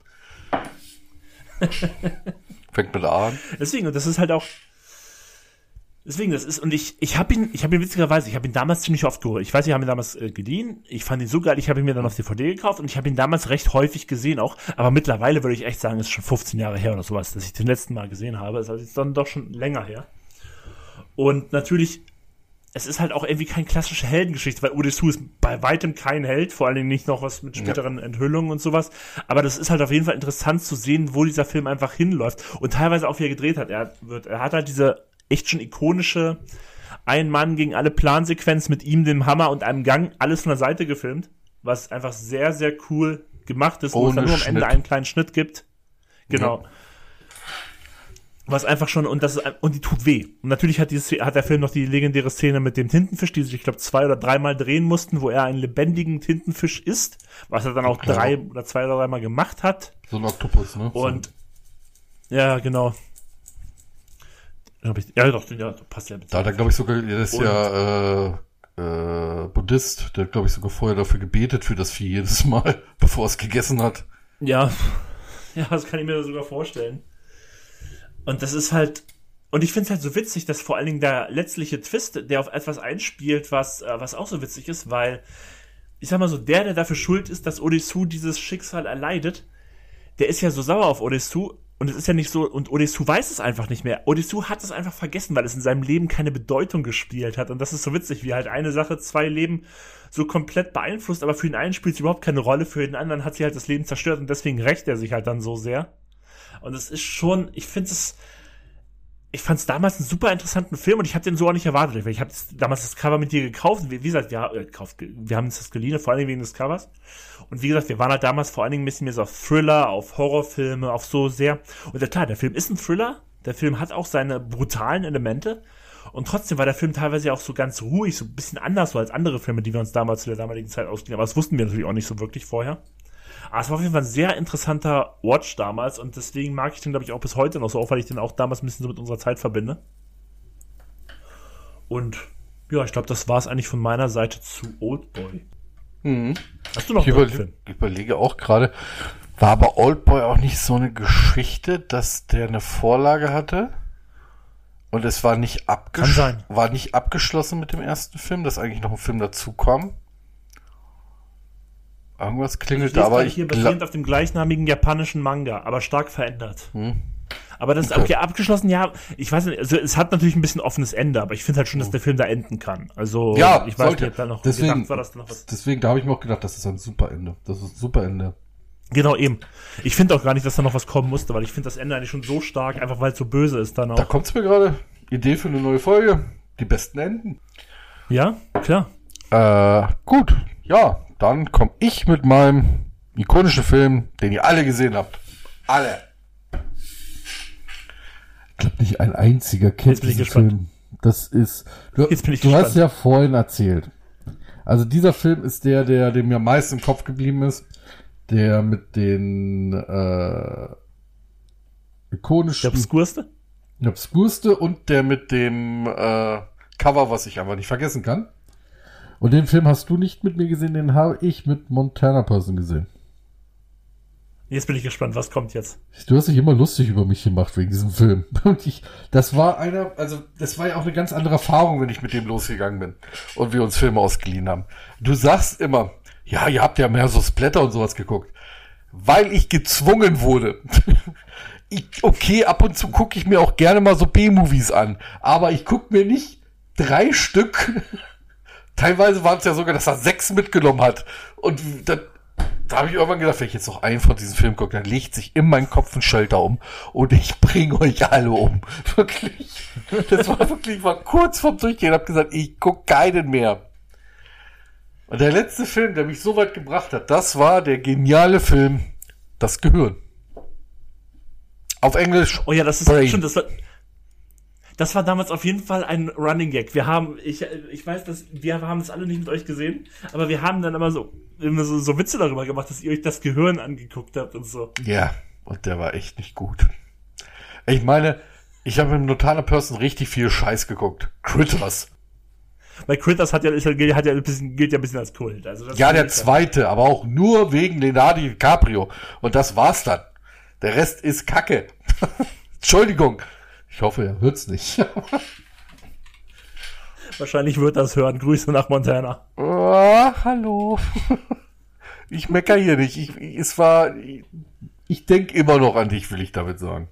Fängt mit A an. Deswegen, und das ist halt auch Deswegen, das ist, und ich, ich habe ihn, ich habe ihn witzigerweise, ich habe ihn damals ziemlich oft geholt. Ich weiß, ich habe ihn damals äh, geliehen. Ich fand ihn so geil, ich habe ihn mir dann auf D V D gekauft und ich habe ihn damals recht häufig gesehen auch. Aber mittlerweile würde ich echt sagen, es ist schon fünfzehn Jahre her oder sowas, dass ich den letzten Mal gesehen habe. Das ist also jetzt dann doch schon länger her. Und natürlich, es ist halt auch irgendwie keine klassische Heldengeschichte, weil Oh-Dae-Soo ist bei weitem kein Held, vor allen Dingen nicht noch was mit späteren ja. Enthüllungen und sowas. Aber das ist halt auf jeden Fall interessant zu sehen, wo dieser Film einfach hinläuft und teilweise auch wie er gedreht hat. Er wird, er hat halt diese echt schon ikonische ein Mann gegen alle Plansequenz mit ihm, dem Hammer und einem Gang, alles von der Seite gefilmt, was einfach sehr, sehr cool gemacht ist, wo Ohne es dann nur am Ende einen kleinen Schnitt gibt. Genau. Ja. Was einfach schon, und das ist, und die tut weh. Und natürlich hat dieses, hat der Film noch die legendäre Szene mit dem Tintenfisch, die sich, ich glaube, zwei oder dreimal drehen mussten, wo er einen lebendigen Tintenfisch isst, was er dann auch Klar. drei oder zwei oder dreimal gemacht hat. So ein Oktopus, ne? Und, ja, genau. Ja, doch, ja, passt ja. Da hat er, glaube ich, sogar, der ist und, ja äh, äh, Buddhist, der hat, glaube ich, sogar vorher dafür gebetet für das Vieh jedes Mal, bevor er es gegessen hat. Ja, ja, das kann ich mir sogar vorstellen. Und das ist halt, und ich finde es halt so witzig, dass vor allen Dingen der letztliche Twist, der auf etwas einspielt, was, äh, was auch so witzig ist, weil, ich sag mal so, der, der dafür schuld ist, dass Oh-Dae-Soo dieses Schicksal erleidet, der ist ja so sauer auf Oh-Dae-Soo. Und es ist ja nicht so, und Oh-Dae-Soo weiß es einfach nicht mehr. Oh-Dae-Soo hat es einfach vergessen, weil es in seinem Leben keine Bedeutung gespielt hat. Und das ist so witzig, wie halt eine Sache zwei Leben so komplett beeinflusst, aber für den einen spielt sie überhaupt keine Rolle, für den anderen hat sie halt das Leben zerstört und deswegen rächt er sich halt dann so sehr. Und es ist schon, ich finde es, ich fand es damals einen super interessanten Film und ich habe den so auch nicht erwartet. Ich habe damals das Cover mit dir gekauft. Wie, wie gesagt, ja, äh, gekauft, wir haben uns das geliehen, vor allen Dingen wegen des Covers. Und wie gesagt, wir waren halt damals vor allen Dingen ein bisschen mehr so auf Thriller, auf Horrorfilme, auf so sehr. Und ja, klar, der Film ist ein Thriller. Der Film hat auch seine brutalen Elemente. Und trotzdem war der Film teilweise ja auch so ganz ruhig, so ein bisschen anders so als andere Filme, die wir uns damals zu der damaligen Zeit ausgeliehen haben. Aber das wussten wir natürlich auch nicht so wirklich vorher. Aber es war auf jeden Fall ein sehr interessanter Watch damals und deswegen mag ich den, glaube ich, auch bis heute noch so, auch weil ich den auch damals ein bisschen so mit unserer Zeit verbinde. Und ja, ich glaube, das war es eigentlich von meiner Seite zu Oldboy. Mhm. Hast du noch ich einen überle- Film? Ich überlege auch gerade, war aber Oldboy auch nicht so eine Geschichte, dass der eine Vorlage hatte? Und es war nicht, abgesch- Kann sein. war nicht abgeschlossen mit dem ersten Film, dass eigentlich noch ein Film dazu kam? Irgendwas Ich klingelt lese da, aber gerade ich hier glaube... basierend auf dem gleichnamigen japanischen Manga, aber stark verändert. Hm. Aber das ist Okay. okay, abgeschlossen, ja, ich weiß nicht, also es hat natürlich ein bisschen offenes Ende, aber ich finde halt schon, dass der Film da enden kann. Also, Ja, ich weiß sollte. nicht, ob da noch Deswegen- gedacht war, dass da noch was... Deswegen, da habe ich mir auch gedacht, das ist ein super Ende. Das ist ein super Ende. Genau, eben. Ich finde auch gar nicht, dass da noch was kommen musste, weil ich finde das Ende eigentlich schon so stark, einfach weil es so böse ist dann Da auch. kommt's mir gerade. Idee für eine neue Folge. Die besten Enden. Ja, klar. Äh, gut. Ja, dann komme ich mit meinem ikonischen Film, den ihr alle gesehen habt. Alle. Ich glaube nicht ein einziger kennt bin ich diesen gespannt. Film. Das ist. Du, Jetzt bin ich du gespannt. hast ja vorhin erzählt. Also dieser Film ist der, der, der mir am meisten im Kopf geblieben ist. Der mit den äh, ikonischen. Der obskurste? Der obskurste und der mit dem äh, Cover, was ich einfach nicht vergessen kann. Und den Film hast du nicht mit mir gesehen, den habe ich mit Montana Person gesehen. Jetzt bin ich gespannt, was kommt jetzt. Du hast dich immer lustig über mich gemacht wegen diesem Film. Und ich, das war einer, also das war ja auch eine ganz andere Erfahrung, wenn ich mit dem losgegangen bin und wir uns Filme ausgeliehen haben. Du sagst immer, ja, ihr habt ja mehr so Splatter und sowas geguckt. Weil ich gezwungen wurde. Ich, okay, ab und zu gucke ich mir auch gerne mal so B-Movies an. Aber ich gucke mir nicht drei Stück. Teilweise waren es ja sogar, dass er sechs mitgenommen hat. Und da, da habe ich irgendwann gedacht, wenn ich jetzt noch einen von diesen Filmen gucke, dann legt sich in meinen Kopf ein Schalter um und ich bringe euch alle um. Wirklich. Das war wirklich, ich war kurz vorm Durchgehen und habe gesagt, ich gucke keinen mehr. Und der letzte Film, der mich so weit gebracht hat, das war der geniale Film Das Gehirn. Auf Englisch. Oh ja, das ist Brain. schon, das war, das war damals auf jeden Fall ein Running Gag. Wir haben, ich, ich weiß, dass wir haben es alle nicht mit euch gesehen, aber wir haben dann immer so, immer so, so Witze darüber gemacht, dass ihr euch das Gehirn angeguckt habt und so. Ja, und der war echt nicht gut. Ich meine, ich habe mit Montana Person richtig viel Scheiß geguckt. Critters. Weil Critters hat ja, ist, ja- hat ja ein bisschen, gilt ja ein bisschen als Kult. Also das Ja, ist der nicht- zweite, aber auch nur wegen Leonardo DiCaprio. Und das war's dann. Der Rest ist Kacke. Entschuldigung. Ich hoffe, er hört's nicht. Wahrscheinlich wird das hören. Grüße nach Montana. Oh, hallo. Ich mecker hier nicht. Ich, ich, es war, ich, ich denke immer noch an dich, will ich damit sagen.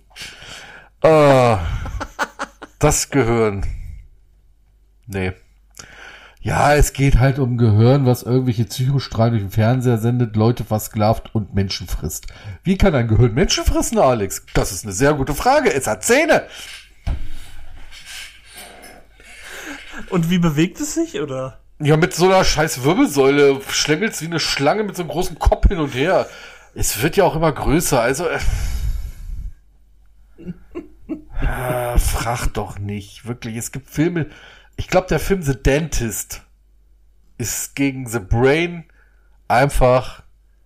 Ah, das Gehirn. Nee. Ja, es geht halt um Gehirn, was irgendwelche Psychostrahlen durch den Fernseher sendet, Leute versklavt und Menschen frisst. Wie kann ein Gehirn Menschen fressen, Alex? Das ist eine sehr gute Frage. Es hat Zähne. Und wie bewegt es sich, oder? Ja, mit so einer scheiß Wirbelsäule schlängelt's wie eine Schlange mit so einem großen Kopf hin und her. Es wird ja auch immer größer, also... Äh, ah, frag doch nicht, wirklich. Es gibt Filme... Ich glaube, der Film The Dentist ist gegen The Brain einfach...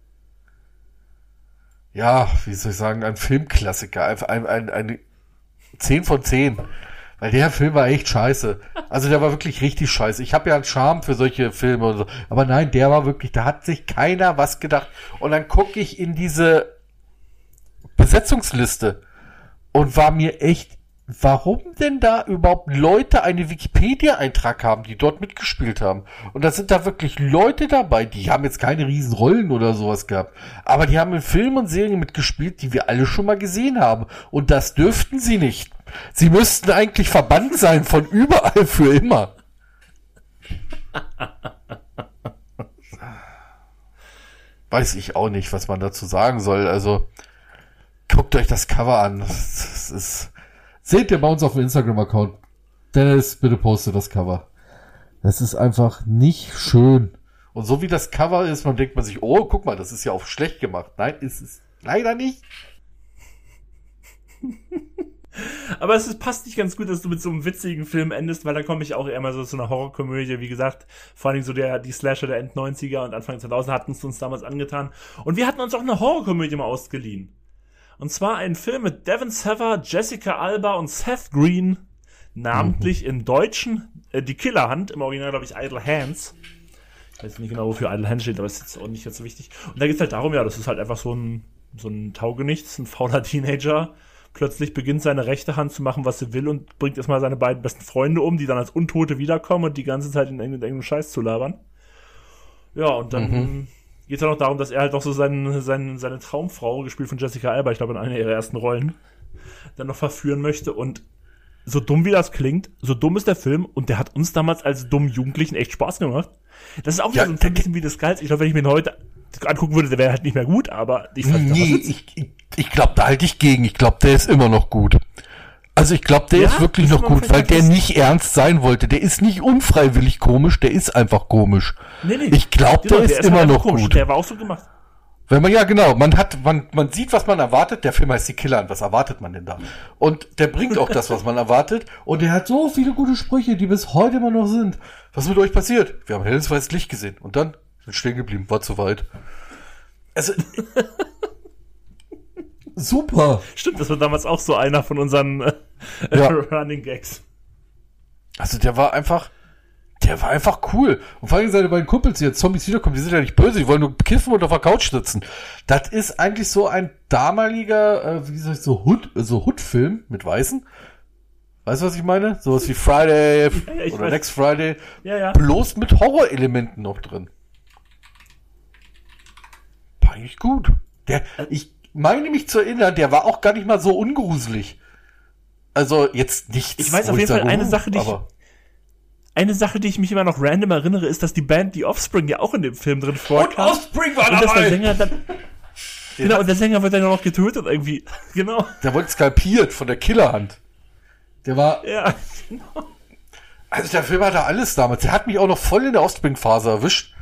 Ja, wie soll ich sagen, ein Filmklassiker. Einfach ein, ein, eine zehn von zehn. Weil der Film war echt scheiße. Also der war wirklich richtig scheiße. Ich habe ja einen Charme für solche Filme und so. Aber nein, der war wirklich, da hat sich keiner was gedacht. Und dann gucke ich in diese Besetzungsliste und war mir echt, warum denn da überhaupt Leute einen Wikipedia-Eintrag haben, die dort mitgespielt haben? Und da sind da wirklich Leute dabei, die haben jetzt keine riesen Rollen oder sowas gehabt. Aber die haben in Filmen und Serien mitgespielt, die wir alle schon mal gesehen haben. Und das dürften sie nicht. Sie müssten eigentlich verbannt sein von überall für immer. Weiß ich auch nicht, was man dazu sagen soll. Also, guckt euch das Cover an. Das ist, seht ihr bei uns auf dem Instagram-Account. Dennis, bitte poste das Cover. Das ist einfach nicht schön. Und so wie das Cover ist, man denkt man sich, oh, guck mal, das ist ja auch schlecht gemacht. Nein, ist es leider nicht. Aber es ist, passt nicht ganz gut, dass du mit so einem witzigen Film endest, weil dann komme ich auch eher mal so zu einer Horrorkomödie, wie gesagt, vor allem so der, die Slasher der End-neunziger und Anfang zweitausend hatten es uns damals angetan. Und wir hatten uns auch eine Horrorkomödie mal ausgeliehen. Und zwar einen Film mit Devon Sawa, Jessica Alba und Seth Green, namentlich mhm. im Deutschen äh, Die Killerhand, im Original glaube ich Idle Hands. Ich weiß nicht genau, wofür Idle Hands steht, aber ist jetzt auch nicht ganz so wichtig. Und da geht es halt darum, ja, das ist halt einfach so ein, so ein Taugenichts, ein fauler Teenager, plötzlich beginnt seine rechte Hand zu machen, was sie will und bringt erstmal seine beiden besten Freunde um, die dann als Untote wiederkommen und die ganze Zeit in irgendeinem Scheiß zu labern. Ja, und dann mhm. geht es ja noch darum, dass er halt noch so seinen, seinen, seine Traumfrau, gespielt von Jessica Alba, ich glaube in einer ihrer ersten Rollen, dann noch verführen möchte. Und so dumm wie das klingt, so dumm ist der Film und der hat uns damals als dummen Jugendlichen echt Spaß gemacht. Das ist auch wieder ja, so ein Film, bisschen wie das Geilste. Ich glaube, wenn ich mir ihn heute angucken würde, der wäre halt nicht mehr gut, aber ich fand nee, ich, ich, ich glaube, da halte ich gegen. Ich glaube, der ist immer noch gut. Also ich glaube, der ja, ist wirklich noch gut, weil der nicht ernst sein wollte. Der ist nicht unfreiwillig komisch, der ist einfach komisch. Nee, nee. Ich glaube, genau, der, der ist, ist immer noch komisch. Gut. Der war auch so gemacht. Wenn man, ja genau, man hat, man, man sieht, was man erwartet, der Film heißt Die Killer, was erwartet man denn da? Und der bringt auch das, was man erwartet, und der hat so viele gute Sprüche, die bis heute immer noch sind. Was mit euch passiert? Wir haben helles weißes Licht gesehen, und dann sind stehen geblieben, war zu weit. Also, super. Stimmt, das war damals auch so einer von unseren äh, ja. Running Gags. Also der war einfach, der war einfach cool. Und vor allem seine beiden Kumpels, die jetzt Zombies wiederkommen, die sind ja nicht böse, die wollen nur kiffen und auf der Couch sitzen. Das ist eigentlich so ein damaliger, äh, wie soll ich so Hood, so Hood-Film mit Weißen. Weißt du, was ich meine? Sowas wie Friday ja, ja, oder weiß. Next Friday. Ja, ja. Bloß mit Horrorelementen noch drin. War eigentlich gut. Der, ich meine mich zu erinnern, der war auch gar nicht mal so ungruselig. Also jetzt nichts. Ich weiß auf jeden Fall sage, eine Sache, die ich, eine Sache, die ich mich immer noch random erinnere, ist, dass die Band The Offspring ja auch in dem Film drin vorkam. Und Offspring war dabei! Und dass der Sänger dann, genau, und der Sänger wird dann noch getötet irgendwie. Genau. Der wurde skalpiert von der Killerhand. Der war, ja, genau. Also der Film hatte alles damals. Der hat mich auch noch voll in der Offspring-Phase erwischt.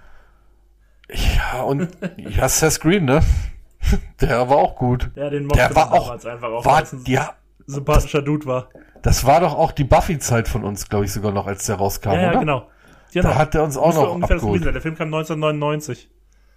Ja, und ja, Seth Green, ne? Der war auch gut. Ja, den mochte der war auch, einfach auch, war, ja, sympathischer Dude war. Das war doch auch die Buffy-Zeit von uns, glaube ich, sogar noch, als der rauskam, ja, ja, oder? Genau. Ja, da hat der uns auch noch abgeholt. Der Film kam neunzehnhundertneunundneunzig.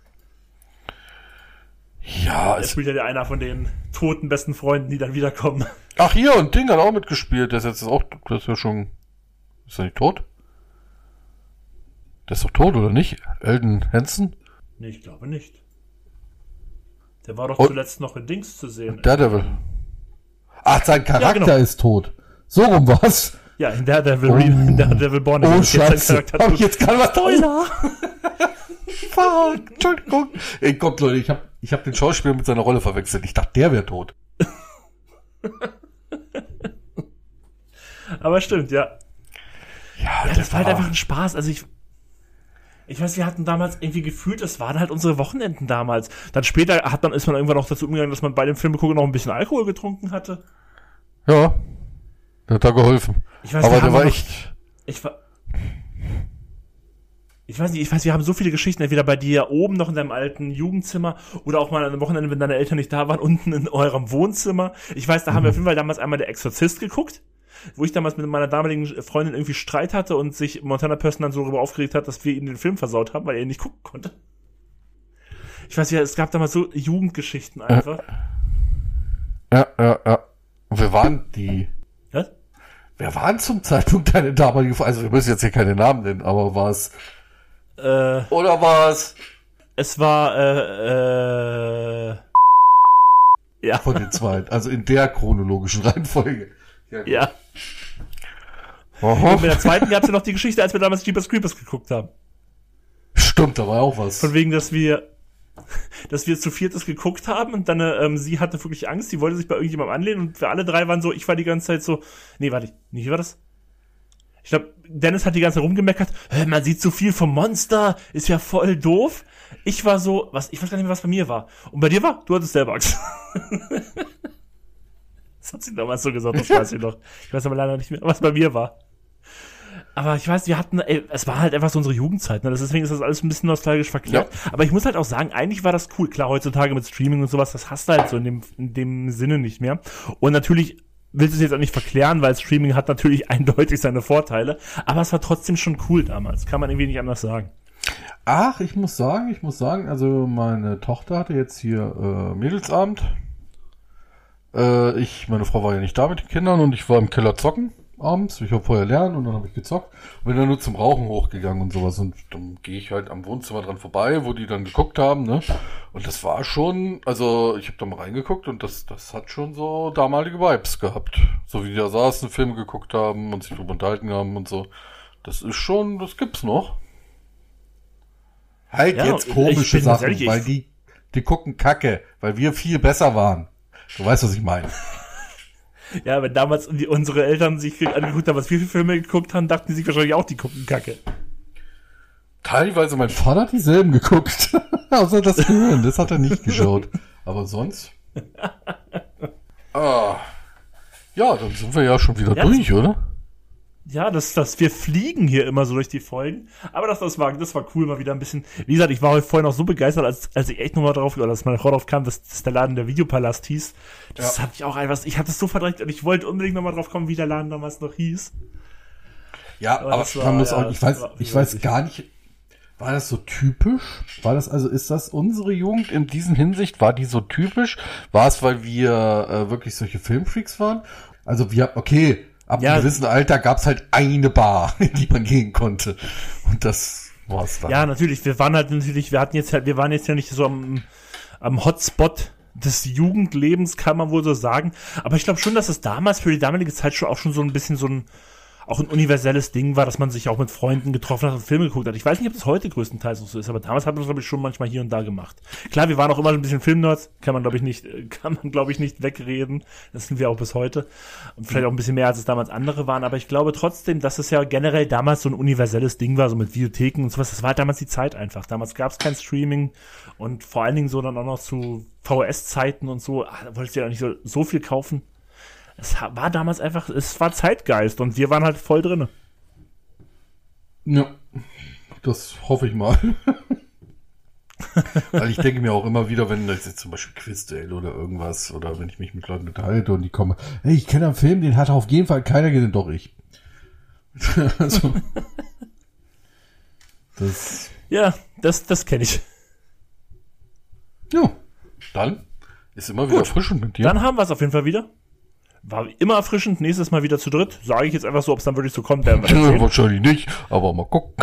Ja, er spielt ja einer von den toten besten Freunden, die dann wiederkommen. Ach, hier, und Ding hat auch mitgespielt. Der ist jetzt auch, der ist ja schon, ist er nicht tot? Der ist doch tot, oder nicht? Eldon Henson? Nee, ich glaube nicht. Der war doch und zuletzt noch in Dings zu sehen. Daredevil. Ach, sein Charakter ja, genau. ist tot. So rum war's. Ja, in Daredevil, oh. in Daredevil Born. Oh, Scheiße. Hab ich jetzt kann was Spoiler. Fuck, Entschuldigung. Ey, kommt, Leute, ich hab, ich hab den Schauspieler mit seiner Rolle verwechselt. Ich dachte, der wäre tot. Aber stimmt, ja. Ja, ja das, das war halt einfach ein Spaß. Also ich, ich weiß, wir hatten damals irgendwie gefühlt, das waren halt unsere Wochenenden damals. Dann später hat man, ist man irgendwann noch dazu umgegangen, dass man bei dem Film gucken noch ein bisschen Alkohol getrunken hatte. Ja. Der hat da geholfen. Ich weiß, aber der war noch, echt. Ich war. Ich weiß nicht, ich weiß, wir haben so viele Geschichten, entweder bei dir oben noch in deinem alten Jugendzimmer oder auch mal an einem Wochenende, wenn deine Eltern nicht da waren, unten in eurem Wohnzimmer. Ich weiß, da mhm. haben wir auf jeden Fall damals einmal Der Exorzist geguckt, wo ich damals mit meiner damaligen Freundin irgendwie Streit hatte und sich Montana Person dann so darüber aufgeregt hat, dass wir ihm den Film versaut haben, weil er ihn nicht gucken konnte. Ich weiß ja, es gab damals so Jugendgeschichten einfach. Ja, ja, ja. Und wir waren die... Was? Wer waren zum Zeitpunkt deine damalige Freundin? Also wir müssen jetzt hier keine Namen nennen, aber war es... Äh, Oder war es? Es war, äh, äh, ja. Von den zwei. Also in der chronologischen Reihenfolge. Ja. ja. Und mit der zweiten gab es ja noch die Geschichte, als wir damals Jeepers Creepers geguckt haben. Stimmt, da war ja auch was. Von wegen, dass wir, dass wir zu viertes geguckt haben und dann, ähm, sie hatte wirklich Angst, sie wollte sich bei irgendjemandem anlehnen und wir alle drei waren so, ich war die ganze Zeit so, nee, warte, nicht, wie war das? Ich glaube, Dennis hat die ganze Zeit rumgemeckert, man sieht zu viel vom Monster, ist ja voll doof. Ich war so, was, ich weiß gar nicht mehr, was bei mir war. Und bei dir war? Du hattest selber Angst. Das hat sie damals so gesagt, das weiß ich noch. Ich weiß aber leider nicht mehr, was bei mir war. Aber ich weiß, wir hatten, ey, es war halt einfach so unsere Jugendzeit, ne? Deswegen ist das alles ein bisschen nostalgisch verklärt. Ja. Aber ich muss halt auch sagen, eigentlich war das cool. Klar, heutzutage mit Streaming und sowas, das hast du halt so in dem, in dem Sinne nicht mehr. Und natürlich will es jetzt auch nicht verklären, weil Streaming hat natürlich eindeutig seine Vorteile, aber es war trotzdem schon cool damals, kann man irgendwie nicht anders sagen. Ach, ich muss sagen, ich muss sagen, also meine Tochter hatte jetzt hier äh, Mädelsabend. Äh, ich, meine Frau war ja nicht da mit den Kindern und ich war im Keller zocken abends. Ich habe vorher lernen und dann habe ich gezockt und bin dann nur zum Rauchen hochgegangen und sowas. Und dann gehe ich halt am Wohnzimmer dran vorbei, wo die dann geguckt haben, ne? Und das war schon, also ich habe da mal reingeguckt und das, das hat schon so damalige Vibes gehabt. So wie die da saßen, Filme geguckt haben und sich drüber unterhalten haben und so. Das ist schon, das gibt's noch. Halt Ja, jetzt komische bin Sachen, ehrlich, ich- weil die, die gucken Kacke, weil wir viel besser waren. Du weißt, was ich meine. Ja, wenn damals die, unsere Eltern sich angeguckt haben, was wir für Filme geguckt haben, dachten die sich wahrscheinlich auch, die gucken Kacke. Teilweise mein Vater hat dieselben geguckt. Außer das Gehirn, das hat er nicht geschaut. Aber sonst? Ah. Ja, dann sind wir ja schon wieder Ja, durch, oder? Ja, das, das, wir fliegen hier immer so durch die Folgen. Aber das, das war, das war cool, mal wieder ein bisschen. Wie gesagt, ich war heute vorhin auch so begeistert, als, als ich echt nochmal drauf, oder als meine Frau drauf kam, dass, dass der Laden der Videopalast hieß. Das Ja. hat ich auch einfach, ich hatte es so verdrängt und ich wollte unbedingt nochmal drauf kommen, wie der Laden damals noch hieß. Ja, Aber aber das war- man muss ja, auch, ich das weiß, war ich weiß wirklich- gar nicht, war das so typisch? War das also, ist das unsere Jugend in diesen Hinsicht? War die so typisch? War es, weil wir äh, wirklich solche Filmfreaks waren? Also wir, okay, ab Ja. einem gewissen Alter gab's halt eine Bar, in die man gehen konnte. Und das war's dann. Ja, natürlich, wir waren halt natürlich, wir hatten jetzt halt, wir waren jetzt ja nicht so am, am Hotspot des Jugendlebens, kann man wohl so sagen. Aber ich glaube schon, dass es damals für die damalige Zeit schon auch schon so ein bisschen so ein, auch ein universelles Ding war, dass man sich auch mit Freunden getroffen hat und Filme geguckt hat. Ich weiß nicht, ob das heute größtenteils noch so ist, aber damals hat man das, glaube ich, schon manchmal hier und da gemacht. Klar, wir waren auch immer ein bisschen Filmnerds, kann man, glaube ich, nicht, kann man, glaube ich, nicht wegreden. Das sind wir auch bis heute. Und vielleicht auch ein bisschen mehr, als es damals andere waren. Aber ich glaube trotzdem, dass es ja generell damals so ein universelles Ding war, so mit Videotheken und sowas. Das war halt damals die Zeit einfach. Damals gab es kein Streaming und vor allen Dingen so dann auch noch zu V H S-Zeiten und so. Ah, da wolltest du ja auch nicht so, so viel kaufen. Es ha- war damals einfach, es war Zeitgeist und wir waren halt voll drinne. Ja, das hoffe ich mal. Weil ich denke mir auch immer wieder, wenn das jetzt zum Beispiel Quizduell oder irgendwas, oder wenn ich mich mit Leuten unterhalte und die kommen, hey, ich kenne einen Film, den hat auf jeden Fall keiner gesehen, doch ich. Also, das, Ja, das, das kenne ich. ja, dann ist immer wieder Gut, erfrischend mit dir. Dann haben wir es auf jeden Fall wieder. War immer erfrischend, nächstes Mal wieder zu dritt. Sage ich jetzt einfach so, ob es dann wirklich so kommt, werden wir dann Ja, sehen. wahrscheinlich nicht, aber mal gucken.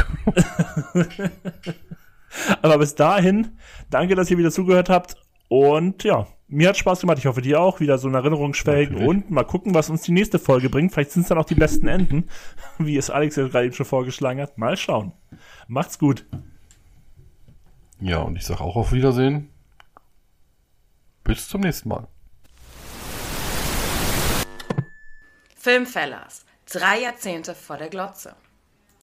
Aber bis dahin, danke, dass ihr wieder zugehört habt. Und ja, mir hat Spaß gemacht. Ich hoffe, dir auch. Wieder so in Erinnerung schwelgen. Natürlich. Und mal gucken, was uns die nächste Folge bringt. Vielleicht sind es dann auch die besten Enden, wie es Alex ja gerade eben schon vorgeschlagen hat. Mal schauen. Macht's gut. Ja, und ich sage auch auf Wiedersehen. Bis zum nächsten Mal. Filmfellers. Drei Jahrzehnte vor der Glotze.